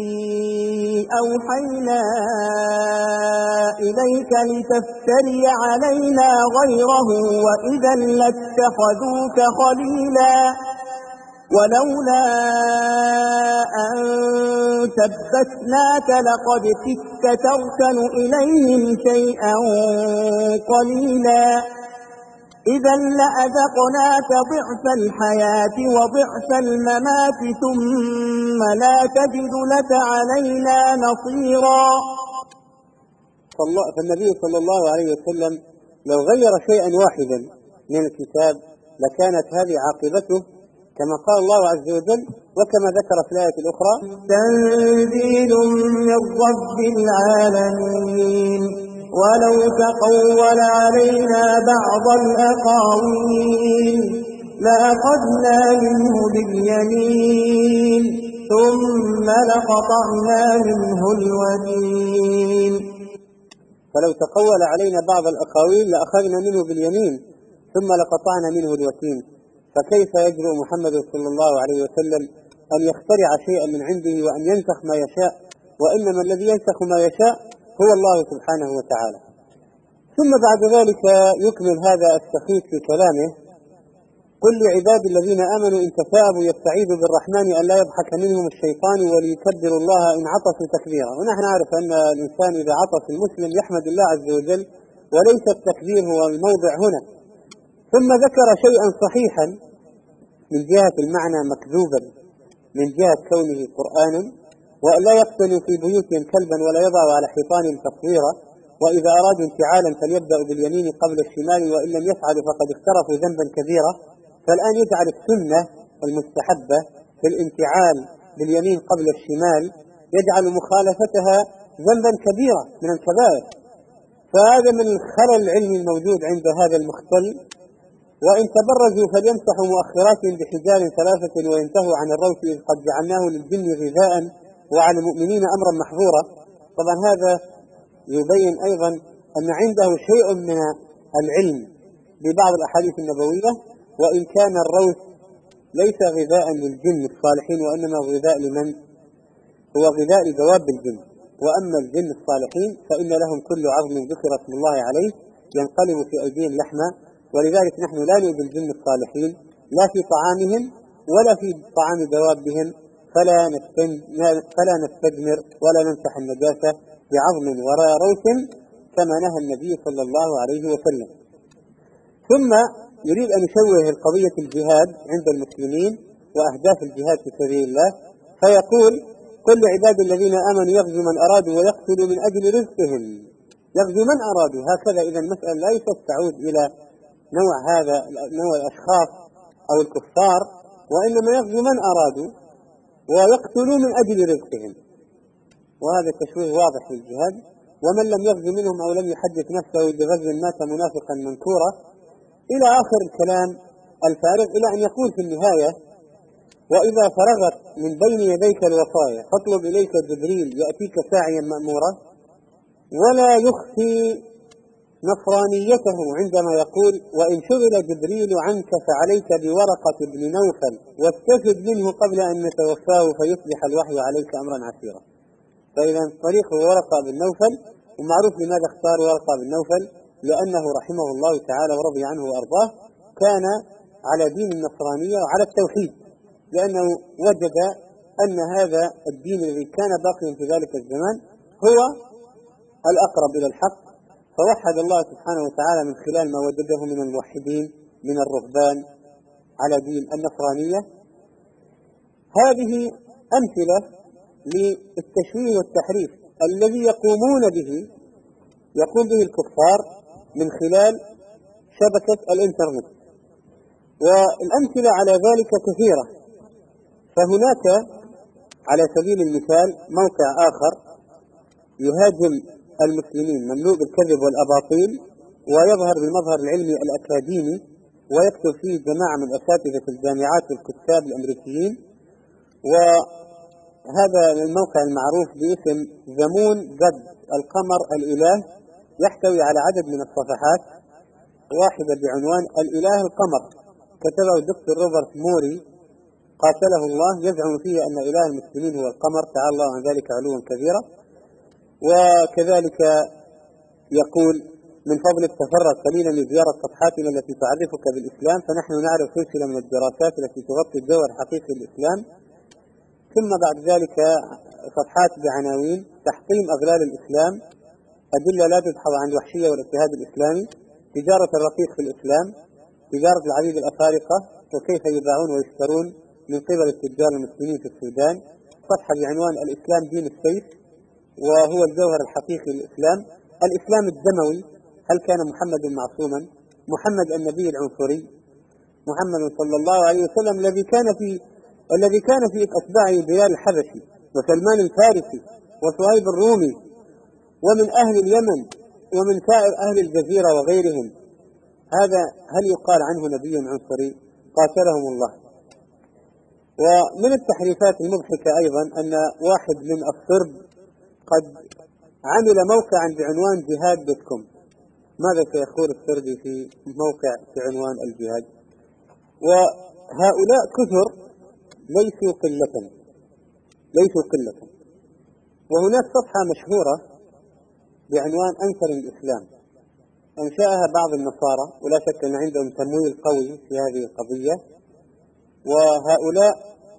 أوحينا إليك لتفتري علينا غيره وإذا لاتخذوك خليلا ولولا أن ثبتناك لقد كدت تركن إليهم شيئا قليلا إذا لأذقناك ضعف الحياة وضعف الممات ثم لا تجد لك علينا نصيرا. فالنبي صلى الله عليه وسلم لو غير شيئا واحدا من الكتاب لكانت هذه عاقبته كما قال الله عز وجل وكما ذكر في الآية الأخرى تنزيل من رب العالمين ولو تقول علينا بعض الأقاويل لأخذنا منه باليمين ثم لقطعنا منه الوتين. فلو تقول علينا بعض الأقاويل لأخذنا منه باليمين ثم لقطعنا منه الوتين. فكيف يجرؤ محمد صلى الله عليه وسلم أن يخترع شيئا من عنده وأن ينسخ ما يشاء؟ وإنما الذي ينسخ ما يشاء هو الله سبحانه وتعالى. ثم بعد ذلك يكمل هذا السخيف في كلامه: قل لعبادي الذين آمنوا إن تثاءبوا يستعيذوا بالرحمن أن لا يضحك منهم الشيطان وليكبروا الله إن عطسوا تكبيرا. ونحن نعرف أن الإنسان إذا عطس المسلم يحمد الله عز وجل وليس التكبير هو الموضع هنا. ثم ذكر شيئا صحيحا من جهة المعنى مكذوبا من جهة كونه قرآنا: ولا يقتلوا في بيوتهم كلبا ولا يضعوا على حيطانهم تصويرا وإذا أرادوا انتعالا فليبدأوا باليمين قبل الشمال وإن لم يفعلوا فقد اقترفوا ذنبا كبيرا. فالآن يجعل السنة المستحبة في الانتعال باليمين قبل الشمال يجعل مخالفتها ذنبا كبيرا من الكبائر. فهذا من الخلل العلمي الموجود عند هذا المختل. وإن تبرزوا فليمسحوا مؤخراتهم بحجار ثلاثة وينتهوا عن الروث إذ قد جعلناه للجن غذاء وعلى المؤمنين أمرا محظورا. طبعا هذا يبين أيضا أن عنده شيء من العلم ببعض الأحاديث النبوية، وإن كان الروث ليس غذاء للجن الصالحين وإنما غذاء لمن هو غذاء لدواب الجن. وأما الجن الصالحين فإن لهم كل عظم ذكر اسم الله عليه ينقلب في أيديهم لحما، ولذلك نحن لا نؤذي الجن الصالحين لا في طعامهم ولا في طعام دوابهم، فلا فلا نستجمر ولا نمسح النجاسة بعظم ولا روث كما نهى النبي صلى الله عليه وسلم. ثم يريد أن يشوه القضية الجهاد عند المسلمين وأهداف الجهاد في سبيل الله، فيقول: قل لعباد الذين آمنوا يغزوا من أرادوا ويقتلوا من أجل رزقهم. يغزوا من أرادوا، هكذا إذا المسألة ليست تعود إلى نوع هذا نوع الأشخاص أو الكفار، وإنما يغزوا من أرادوا ويقتلوا من أجل رزقهم. وهذا تشويه واضح في الجهاد. ومن لم يغزو منهم أو لم يحدث نفسه بغزو مات منافقا منكورا إلى آخر الكلام الفارغ، إلى أن يقول في النهاية: وإذا فرغت من بين يديك الوصايا فاطلب إليك جبريل يأتيك ساعيا مأمورا. ولا يخفي نصرانيته عندما يقول: وإن شغل جبريل عنك فعليك بورقة بن نوفل واستفد منه قبل أن يتوفاه فيصبح الوحي عليك أمرا عسيرا. فإذا طريق ورقة بن نوفل ومعروف لماذا اختار ورقة بن نوفل، لأنه رحمه الله تعالى ورضي عنه وأرضاه كان على دين النصرانية وعلى التوحيد، لأنه وجد أن هذا الدين الذي كان باقيا في ذلك الزمان هو الأقرب إلى الحق، فوحد الله سبحانه وتعالى من خلال ما وجده من الموحدين من الرهبان على دين النصرانية. هذه أمثلة للتشويه والتحريف الذي يقومون به يقوم به الكفار من خلال شبكة الإنترنت، والأمثلة على ذلك كثيرة. فهناك على سبيل المثال موقع آخر يهاجم المسلمين مملوء بالكذب والأباطيل، ويظهر بالمظهر العلمي الأكاديمي، ويكتب فيه جماعة من أساتذة الجامعات والكتاب الأمريكيين. وهذا الموقع المعروف باسم زمون قد القمر الإله، يحتوي على عدد من الصفحات، واحدة بعنوان الإله القمر كتبه الدكتور روبرت موري قاتله الله، يزعم فيه أن إله المسلمين هو القمر، تعالى الله عن ذلك علوا كبيرا. وكذلك يقول: من فضلك تفرغ قليلا لزيارة صفحاتنا التي تعرفك بالإسلام، فنحن نعرف سلسلة من الدراسات التي تغطي الجوهر الحقيقي للإسلام. ثم بعد ذلك صفحات بعناوين: تحطيم أغلال الإسلام، أدلة لا تدحض عن الوحشية والاضطهاد الإسلامي، تجارة الرقيق في الإسلام، تجارة العبيد الأفارقة وكيف يباعون ويشترون من قبل التجار المسلمين في السودان، صفحة بعنوان الإسلام دين السيف وهو الجوهر الحقيقي للإسلام، الإسلام الدموي، هل كان محمد معصوما، محمد النبي العنصري، محمد صلى الله عليه وسلم الذي كان في الذي كان في أتباعه بلال الحبشي وسلمان الفارسي وصهيب الرومي ومن أهل اليمن ومن سائر أهل الجزيرة وغيرهم، هذا هل يقال عنه نبي عنصري؟ قاتلهم الله. ومن التحريفات المضحكة أيضا أن واحد من الصرب قد عمل موقعا بعنوان جهاد دوت كوم. ماذا سيقول الصربي في موقع بعنوان الجهاد؟ وهؤلاء كثر ليسوا قلة ليسوا قلة وهناك صفحة مشهورة بعنوان أنكر الإسلام، أنشأها بعض النصارى، ولا شك أن عندهم تمويل قوي في هذه القضية، وهؤلاء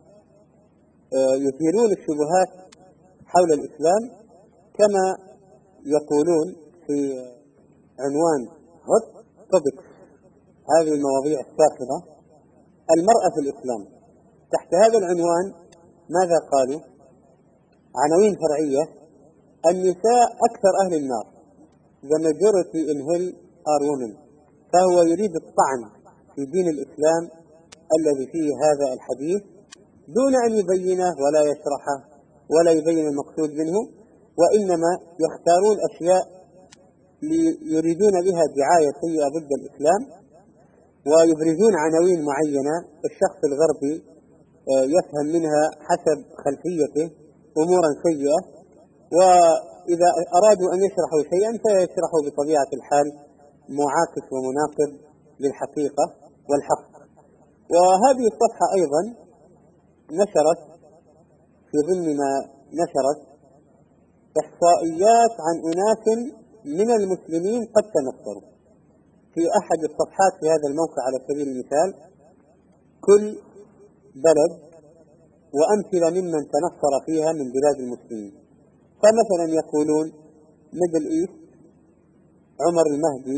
يثيرون الشبهات حول الإسلام كما يقولون في عنوان hot topics، هذه المواضيع الساخنة، المرأة في الإسلام. تحت هذا العنوان ماذا قالوا؟ عناوين فرعية: النساء أكثر أهل النار، the majority in hell are women. فهو يريد الطعن في دين الإسلام الذي فيه هذا الحديث دون أن يبينه ولا يشرحه ولا يبين المقصود منه، وإنما يختارون أشياء يريدون بها دعاية سيئة ضد الإسلام، ويبرزون عناوين معينة الشخص الغربي يفهم منها حسب خلفيته أمورا سيئة، وإذا أرادوا أن يشرحوا شيئا فيشرحوا بطبيعة الحال معاكس ومناقض للحقيقة والحق. وهذه الصفحة أيضا نشرت في ضمن ما نشرت إحصائيات عن أناس من المسلمين قد تنصروا. في أحد الصفحات في هذا الموقع على سبيل المثال كل بلد وأمثلة ممن تنصر فيها من بلاد المسلمين، فمثلا يقولون ميدل إيست عمر المهدي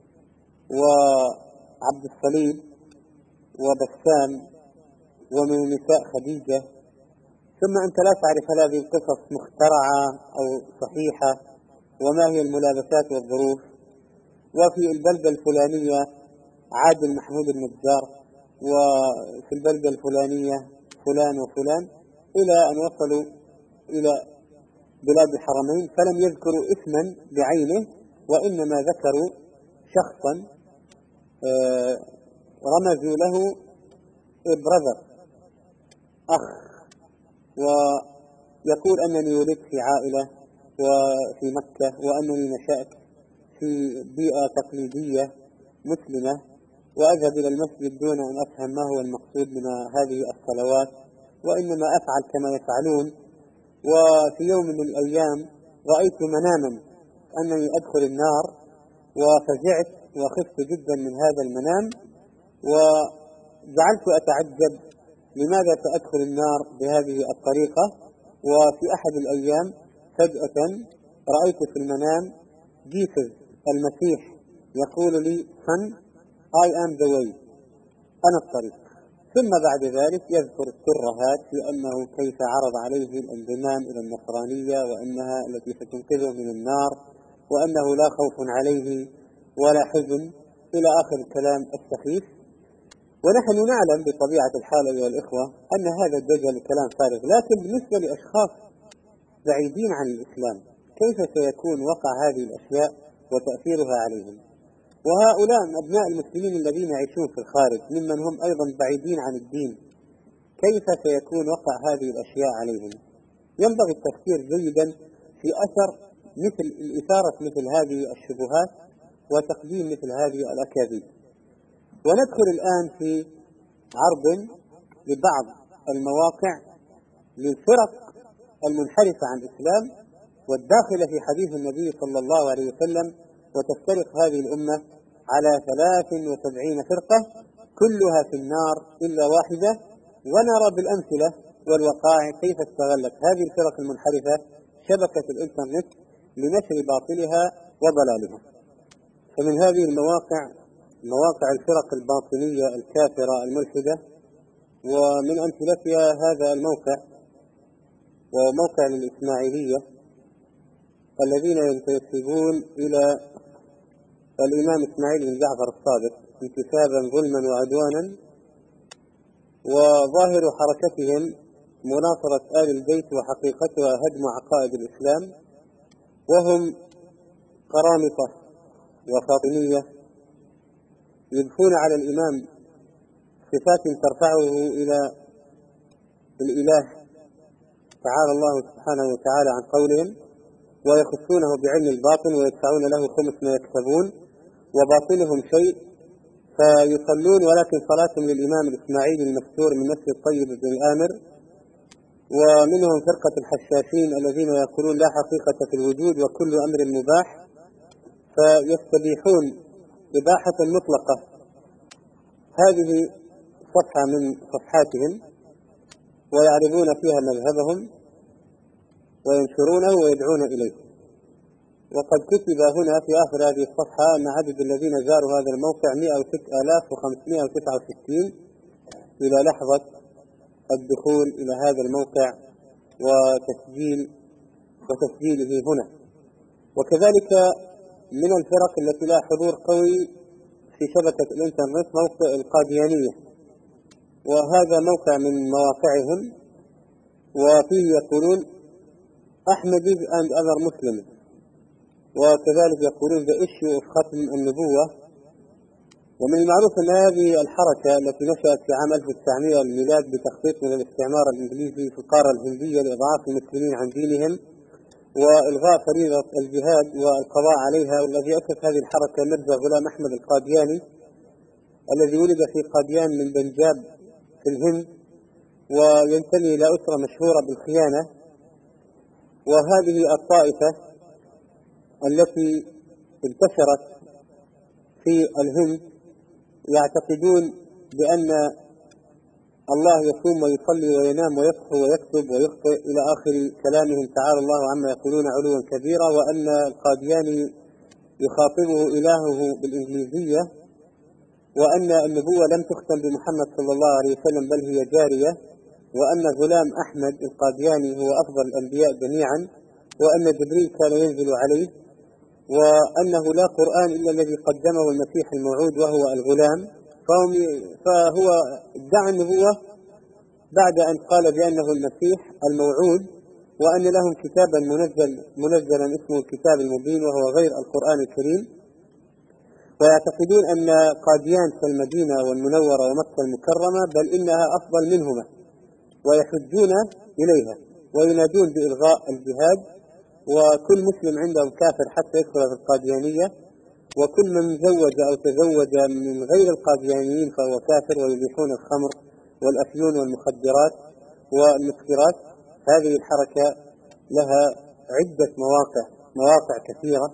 وعبد الصليب وبسام ومن النساء خديجة، ثم أنت لا تعرف هل هذه القصص مخترعة أو صحيحة وما هي الملابسات والظروف. وفي البلدة الفلانية عادل محمود النجار، وفي البلدة الفلانية فلان وفلان، إلى أن وصلوا إلى بلاد الحرمين فلم يذكروا اسما بعينه، وإنما ذكروا شخصا رمزوا له برذر أخ، ويقول أنني ولدت في عائلة وفي مكة، وأنني نشأت في بيئة تقليدية مسلمة، وأذهب إلى المسجد دون أن أفهم ما هو المقصود من هذه الصلوات، وإنما أفعل كما يفعلون. وفي يوم من الأيام رأيت مناما أنني أدخل النار، وفزعت وخفت جدا من هذا المنام، وجعلت أتعجب لماذا سأدخل النار بهذه الطريقة. وفي أحد الأيام فجأة رأيت في المنام جيسس المسيح يقول لي son I am the way، أنا الطريق. ثم بعد ذلك يذكر الترهات في أنه كيف عرض عليه الانضمام إلى النصرانية وأنها التي ستنقذه من النار، وأنه لا خوف عليه ولا حزن إلى آخر الكلام السخيف. ونحن نعلم بطبيعة الحال أيها الإخوة أن هذا الدجل كلام فارغ، لكن بالنسبة لأشخاص بعيدين عن الإسلام كيف سيكون وقع هذه الأشياء وتأثيرها عليهم؟ وهؤلاء أبناء المسلمين الذين يعيشون في الخارج ممن هم أيضا بعيدين عن الدين، كيف سيكون وقع هذه الأشياء عليهم؟ ينبغي التفكير جيدا في أثر مثل الإثارة مثل هذه الشبهات وتقديم مثل هذه الأكاذيب. وندخل الآن في عرض لبعض المواقع للفرق المنحرفة عن الإسلام والداخلة في حديث النبي صلى الله عليه وسلم، وتفترق هذه الأمة على ثلاث وسبعين فرقة كلها في النار إلا واحدة. ونرى بالأمثلة والوقائع كيف استغلت هذه الفرق المنحرفة شبكة الإنترنت لنشر باطلها وضلالها. فمن هذه المواقع مواقع الفرق الباطنية الكافرة الملحدة، ومن أمثلتها هذا الموقع وموقع للإسماعيلية الذين ينتسبون إلى الإمام إسماعيل بن جعفر الصادق انتسابا ظلما وعدوانا، وظاهر حركتهم مناصرة آل البيت وحقيقتها هدم عقائد الإسلام، وهم قرامطة وفاطمية يضفون على الإمام صفات ترفعه إلى الإله تعالى الله سبحانه وتعالى عن قولهم، ويخصونه بعلم الباطن ويدفعون له خمس ما يكتبون، وباطنهم شيء فيصلون ولكن صلاتهم للإمام الإسماعيلي المستور من نسل الطيب بن الآمر. ومنهم فرقة الحشاشين الذين يقولون لا حقيقة في الوجود وكل أمر مباح، فيستبيحون إباحة مطلقة. هذه صفحة من صفحاتهم ويعرضون فيها مذهبهم وينشرونه ويدعون إليه. وقد كتب هنا في آخر هذه الصفحة أن عدد الذين زاروا هذا الموقع مئة وستة آلاف وخمسمائة وتسعة وستين إلى لحظة الدخول إلى هذا الموقع وتسجيل وتسجيله هنا. وكذلك من الفرق التي لها حضور قوي في شبكة الإنترنت موقع القاديانية، وهذا موقع من مواقعهم، وفيه يقولون Ahmadis and other Muslims، وكذلك يقولون the issue of ختم النبوة. ومن المعروف أن هذه الحركة التي نشأت في عام ألف وتسعمائة الميلاد بتخطيط من الاستعمار الإنجليزي في القارة الهندية لإضعاف المسلمين عن دينهم وإلغاء فريضة الجهاد والقضاء عليها. والذي أسس هذه الحركة مرزا غلام أحمد القادياني الذي ولد في قاديان من بنجاب في الهند، وينتمي إلى أسرة مشهورة بالخيانة. وهذه الطائفة التي انتشرت في الهند يعتقدون بأن الله يصوم ويصلي وينام ويصحو ويكتب ويخطئ إلى آخر كلامهم تعالى الله عما يقولون علوا كبيرا، وأن القادياني يخاطبه إلهه بالإنجليزية، وأن النبوة لم تختم بمحمد صلى الله عليه وسلم بل هي جارية، وأن غلام أحمد القادياني هو أفضل الأنبياء جميعا، وأن جبريل كان ينزل عليه، وأنه لا قرآن إلا الذي قدمه المسيح الموعود وهو الغلام. فهو ادعى النبوة بعد أن قال بأنه المسيح الموعود، وأن لهم كتابا منزل منزلا اسمه الكتاب المبين وهو غير القرآن الكريم. ويعتقدون أن قاديان كالمدينة والمنورة ومكة المكرمة بل إنها أفضل منهما، ويحجون إليها وينادون بإلغاء الجهاد، وكل مسلم عندهم كافر حتى يدخل في القاديانية، وكل من زوج أو تزوج من غير القاديانيين فهو كافر، ويبيحون الخمر والأفيون والمخدرات والمسكرات. هذه الحركة لها عدة مواقع مواقع كثيرة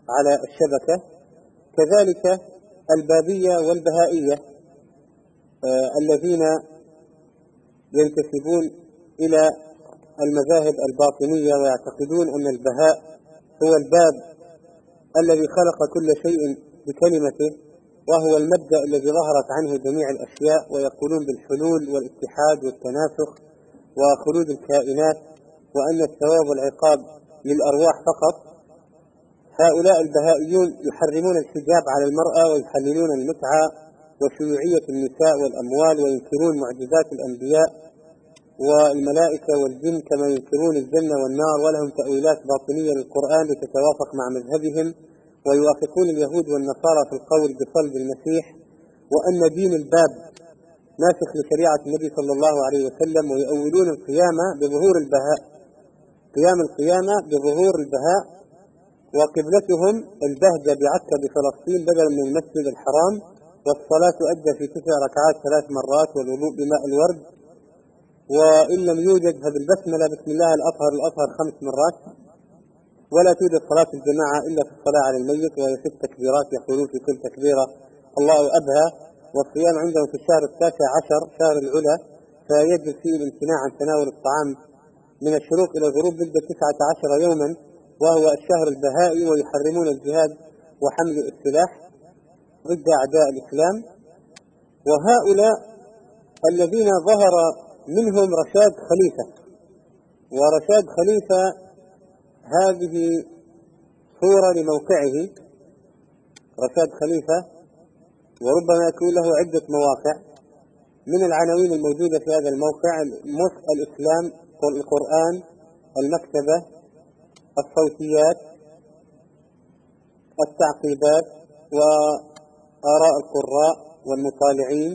على الشبكة. كذلك البابية والبهائية آه الذين ينتسبون إلى المذاهب الباطنية ويعتقدون أن البهاء هو الباب الذي خلق كل شيء بكلمته، وهو المبدأ الذي ظهرت عنه جميع الأشياء، ويقولون بالحلول والاتحاد والتناسخ وخلود الكائنات، وأن الثواب والعقاب للأرواح فقط. هؤلاء البهائيون يحرمون الحجاب على المرأة ويحللون المتعة وشيوعية النساء والأموال، وينكرون معجزات الأنبياء والملائكة والجن، كما ينكرون الجنة والنار، ولهم تأويلات باطنية للقرآن لتتوافق مع مذهبهم، ويوافقون اليهود والنصارى في القول بصلب المسيح، وأن دين الباب ناسخ لشريعة النبي صلى الله عليه وسلم، ويؤولون القيامة بظهور البهاء، قيام القيامة بظهور البهاء، وقبلتهم البهجة بعكا بفلسطين بدلا من المسجد الحرام، والصلاة تؤدى في تسع ركعات ثلاث مرات، والوضوء بماء الورد، وإن لم يوجد فبالبسملة بسم الله الأطهر الأطهر خمس مرات، ولا توجد صلاة الجماعة إلا في الصلاة على الميت، وهي ست تكبيرات يقولون في كل تكبيرة الله أبهى. والصيام عندهم في الشهر التاسع عشر شهر العلا، فيجب فيه الامتناع عن تناول الطعام من الشروق إلى الغروب مدة تسعة عشر يوما، وهو الشهر البهائي، ويحرمون الجهاد وحمل السلاح ضد أعداء الإسلام. وهؤلاء الذين ظهر منهم رشاد خليفة، ورشاد خليفة هذه صورة لموقعه. رشاد خليفة وربما يكون له عدة مواقع، من العناوين الموجودة في هذا الموقع: الإسلام، القرآن، المكتبة، الصوتيات، التعقيبات، وآراء القراء والمطالعين،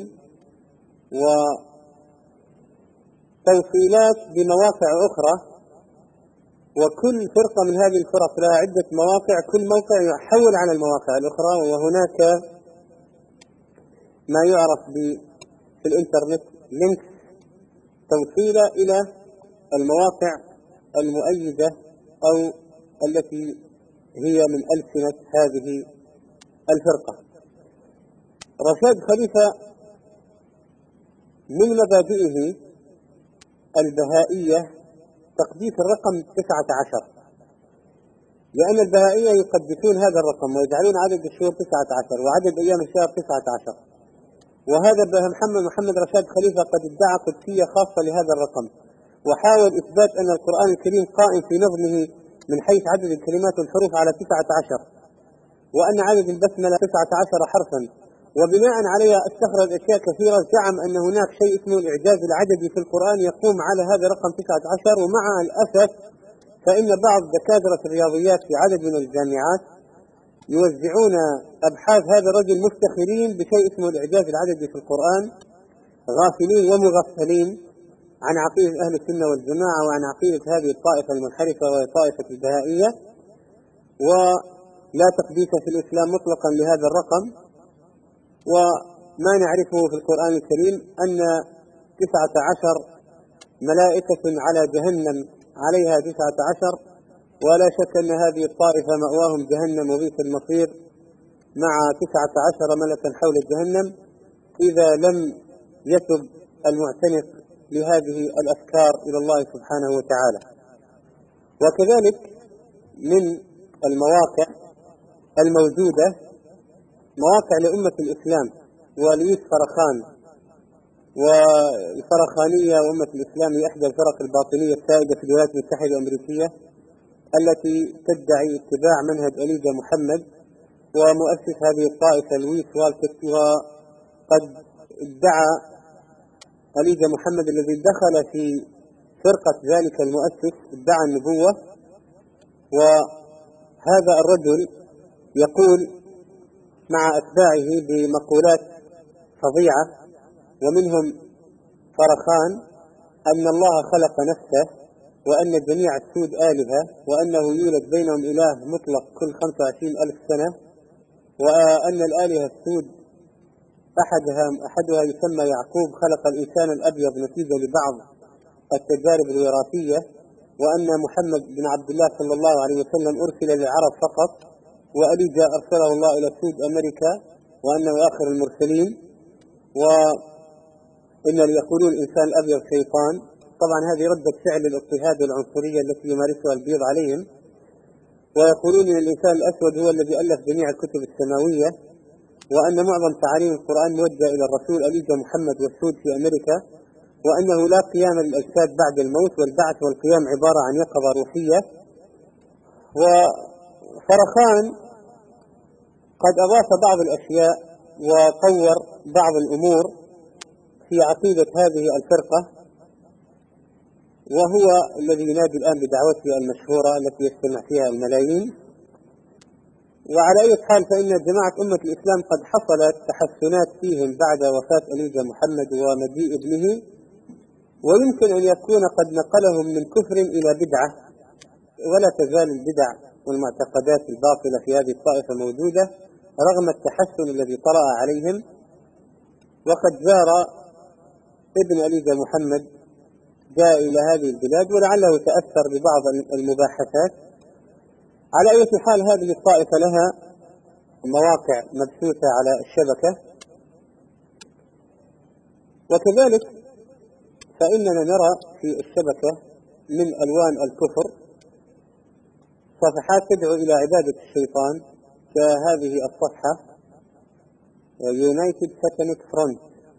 وتوصيلات بمواقع أخرى. وكل فرقة من هذه الفرق لها عدة مواقع، كل موقع يحول على المواقع الأخرى. وهناك ما يعرف في الإنترنت لينك، توصيلة إلى المواقع المؤيدة أو التي هي من ألسنة هذه الفرقة. رشاد خليفة من مبادئه البهائية تقديس الرقم تسعة عشر، لأن البهائية يقدسون هذا الرقم ويجعلون عدد الشهور تسعة عشر وعدد أيام الشهر تسعة عشر. وهذا محمد محمد رشاد خليفة قد ادعى قدسية خاصة لهذا الرقم، وحاول إثبات أن القرآن الكريم قائم في نظمه من حيث عدد الكلمات والحروف على تسعة عشر، وأن عدد البسملة تسعة عشر حرفا. وبناء عليها استخرج أشياء كثيرة، زعم أن هناك شيء اسمه الإعجاز العددي في القرآن يقوم على هذا الرقم تسعة عشر. ومع الأسف فإن بعض دكاترة الرياضيات في عدد من الجامعات يوزعون أبحاث هذا الرجل مفتخرين بشيء اسمه الإعجاز العددي في القرآن، غافلين ومغفلين عن عقيدة أهل السنة والجماعة وعن عقيدة هذه الطائفة المنحرفة وهي طائفة البهائية. ولا تقديس في الإسلام مطلقا لهذا الرقم. وما نعرفه في القرآن الكريم أن تسعة عشر ملائكة على جهنم عليها تسعة عشر، ولا شك أن هذه الطائفة مأواهم جهنم وبئس المصير، مع تسعة عشر ملكا حول جهنم إذا لم يتب المعتنق لهذه الأفكار إلى الله سبحانه وتعالى. وكذلك من المواقع الموجودة مواقع لأمة الإسلام وليس فرخان، والفرخانية وأمة الإسلام هي إحدى الفرق الباطنية السائدة في الولايات المتحدة الأمريكية التي تدعي اتباع منهج أليجا محمد، ومؤسس هذه الطائفة لويس والكت. وقد ادعى أليجا محمد الذي دخل في فرقة ذلك المؤسس ادعى النبوة. وهذا الرجل يقول مع أتباعه بمقولات فظيعة، ومنهم فرخان، أن الله خلق نفسه، وأن جميع السود آلهة، وأنه يولد بينهم إله مطلق كل خمسة وعشرين ألف سنة، وأن الآلهة السود أحدها أحدها يسمى يعقوب خلق الإنسان الأبيض نتيجة لبعض التجارب الوراثية، وأن محمد بن عبد الله صلى الله عليه وسلم أرسل للعرب فقط، وأليجا أرسله الله إلى سود أمريكا وأنه آخر المرسلين، وإن يقولون الإنسان الأبيض شيطان. طبعا هذه ردة فعل الاضطهاد والعنصرية التي يمارسها البيض عليهم، ويقولون إن الإنسان الأسود هو الذي ألف جميع الكتب السماوية، وأن معظم تعاليم القرآن موجهة إلى الرسول أليجا محمد والسود في أمريكا، وأنه لا قيام للأجساد بعد الموت، والبعث والقيام عبارة عن يقظة روحية. وفرخان قد أضاف بعض الأشياء وطور بعض الأمور في عقيدة هذه الفرقة، وهو الذي ينادي الآن بدعوته المشهورة التي يستمع فيها الملايين. وعلى أي حال فإن جماعة أمة الإسلام قد حصلت تحسنات فيهم بعد وفاة أليجا محمد ومجيء ابنه، ويمكن أن يكون قد نقلهم من كفر إلى بدعة، ولا تزال البدع والمعتقدات الباطلة في هذه الطائفة موجودة رغم التحسن الذي طرأ عليهم. وقد زار ابن أليجا محمد، جاء إلى هذه البلاد ولعله تأثر ببعض المباحثات. على أي حال هذه الطائفة لها مواقع مبثوثة على الشبكة، وكذلك فإننا نرى في الشبكة من ألوان الكفر صفحات تدعو إلى عبادة الشيطان، كهذه الصفحة United Satanic Front،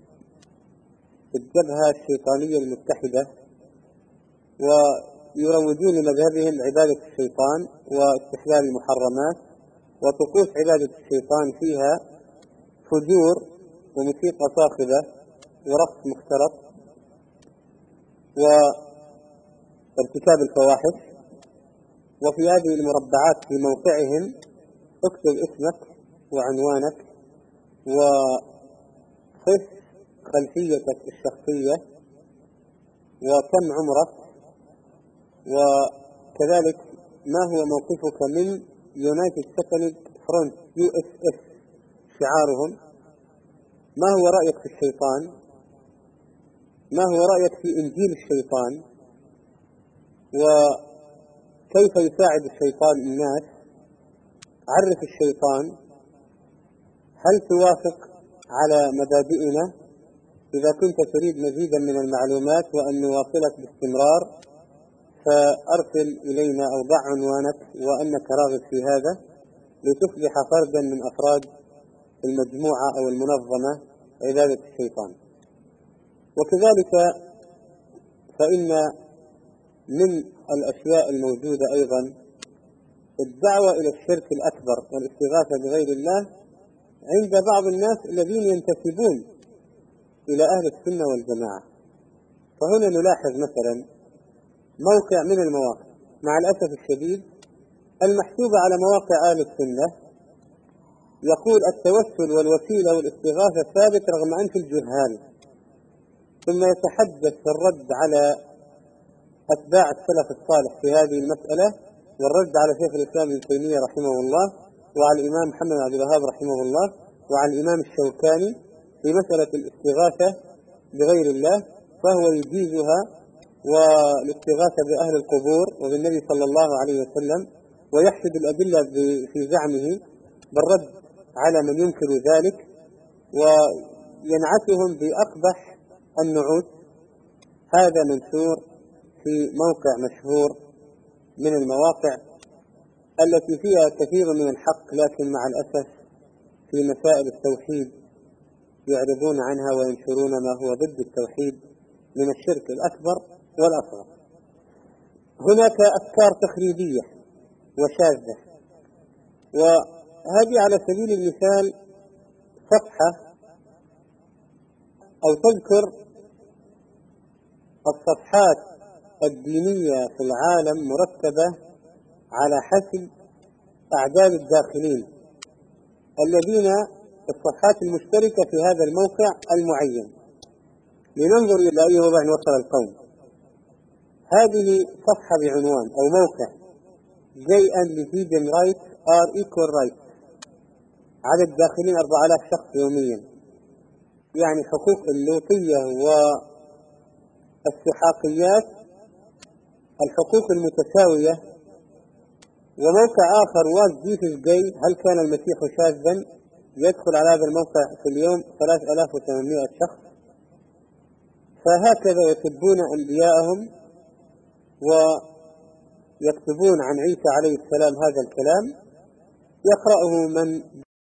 الجبهة الشيطانية المتحدة، ويروجون لمذهبهم عبادة الشيطان واستحلال المحرمات وطقوس عبادة الشيطان فيها فجور وموسيقى صاخبة ورقص مختلط وارتكاب الفواحش. وفي هذه المربعات في موقعهم اكتب اسمك وعنوانك وخف خلفيتك الشخصية وكم عمرك، وكذلك ما هو موقفك من United Satanic Front يو إس إس شعارهم، ما هو رأيك في الشيطان، ما هو رأيك في إنجيل الشيطان، وكيف يساعد الشيطان الناس، عرف الشيطان، هل توافق على مبادئنا، إذا كنت تريد مزيدا من المعلومات وأن نواصلك باستمرار فأرسل إلينا أو ضع عنوانك وأنك راغب في هذا لتصبح فردا من أفراد المجموعة أو المنظمة عبادة الشيطان. وكذلك فإن من الأشياء الموجودة أيضا الدعوة إلى الشرك الأكبر والاستغاثة بغير الله عند بعض الناس الذين ينتسبون إلى أهل السنة والجماعة. فهنا نلاحظ مثلا موقع من المواقع مع الأسف الشديد المحسوبة على مواقع أهل السنة يقول التوسل والوسيلة والاستغاثة ثابت رغم أنف الجهال، ثم يتحدث في الرد على أتباع السلف الصالح في هذه المسألة، والرد على شيخ الإسلام ابن تيمية رحمه الله، وعلى الإمام محمد عبد الوهاب رحمه الله، وعلى الإمام الشوكاني في مسألة الاستغاثة بغير الله، فهو يجيزها والاستغاثة بأهل القبور وبالنبي صلى الله عليه وسلم، ويحشد الأدلة في زعمه بالرد على من ينكر ذلك، وينعتهم بأقبح النعوت. هذا منشور في موقع مشهور من المواقع التي فيها كثير من الحق، لكن مع الأسف في مسائل التوحيد يعرضون عنها وينشرون ما هو ضد التوحيد من الشرك الأكبر والأصغر. هناك أفكار تخريبية وشاذة، وهذه على سبيل المثال صفحة أو تذكر الصفحات الدينية في العالم مرتبة على حسب أعداد الداخلين الذين الصفحات المشتركة في هذا الموقع المعين، لننظر إلى أي وضع وصل القوم. هذه صفحة بعنوان أو موقع Gay and Lesbian Rights are Equal Rights، عدد داخلين أربعة آلاف شخص يوميا، يعني حقوق اللوطية والسحاقيات الحقوق المتساوية وموقع آخر واز جيسس جاي، هل كان المسيح شاذا؟ يدخل على هذا الموقع في اليوم ثلاثة آلاف وثمانمائة شخص. فهكذا يسبون أنبياءهم ويكتبون عن عيسى عليه السلام هذا الكلام، يقرأه من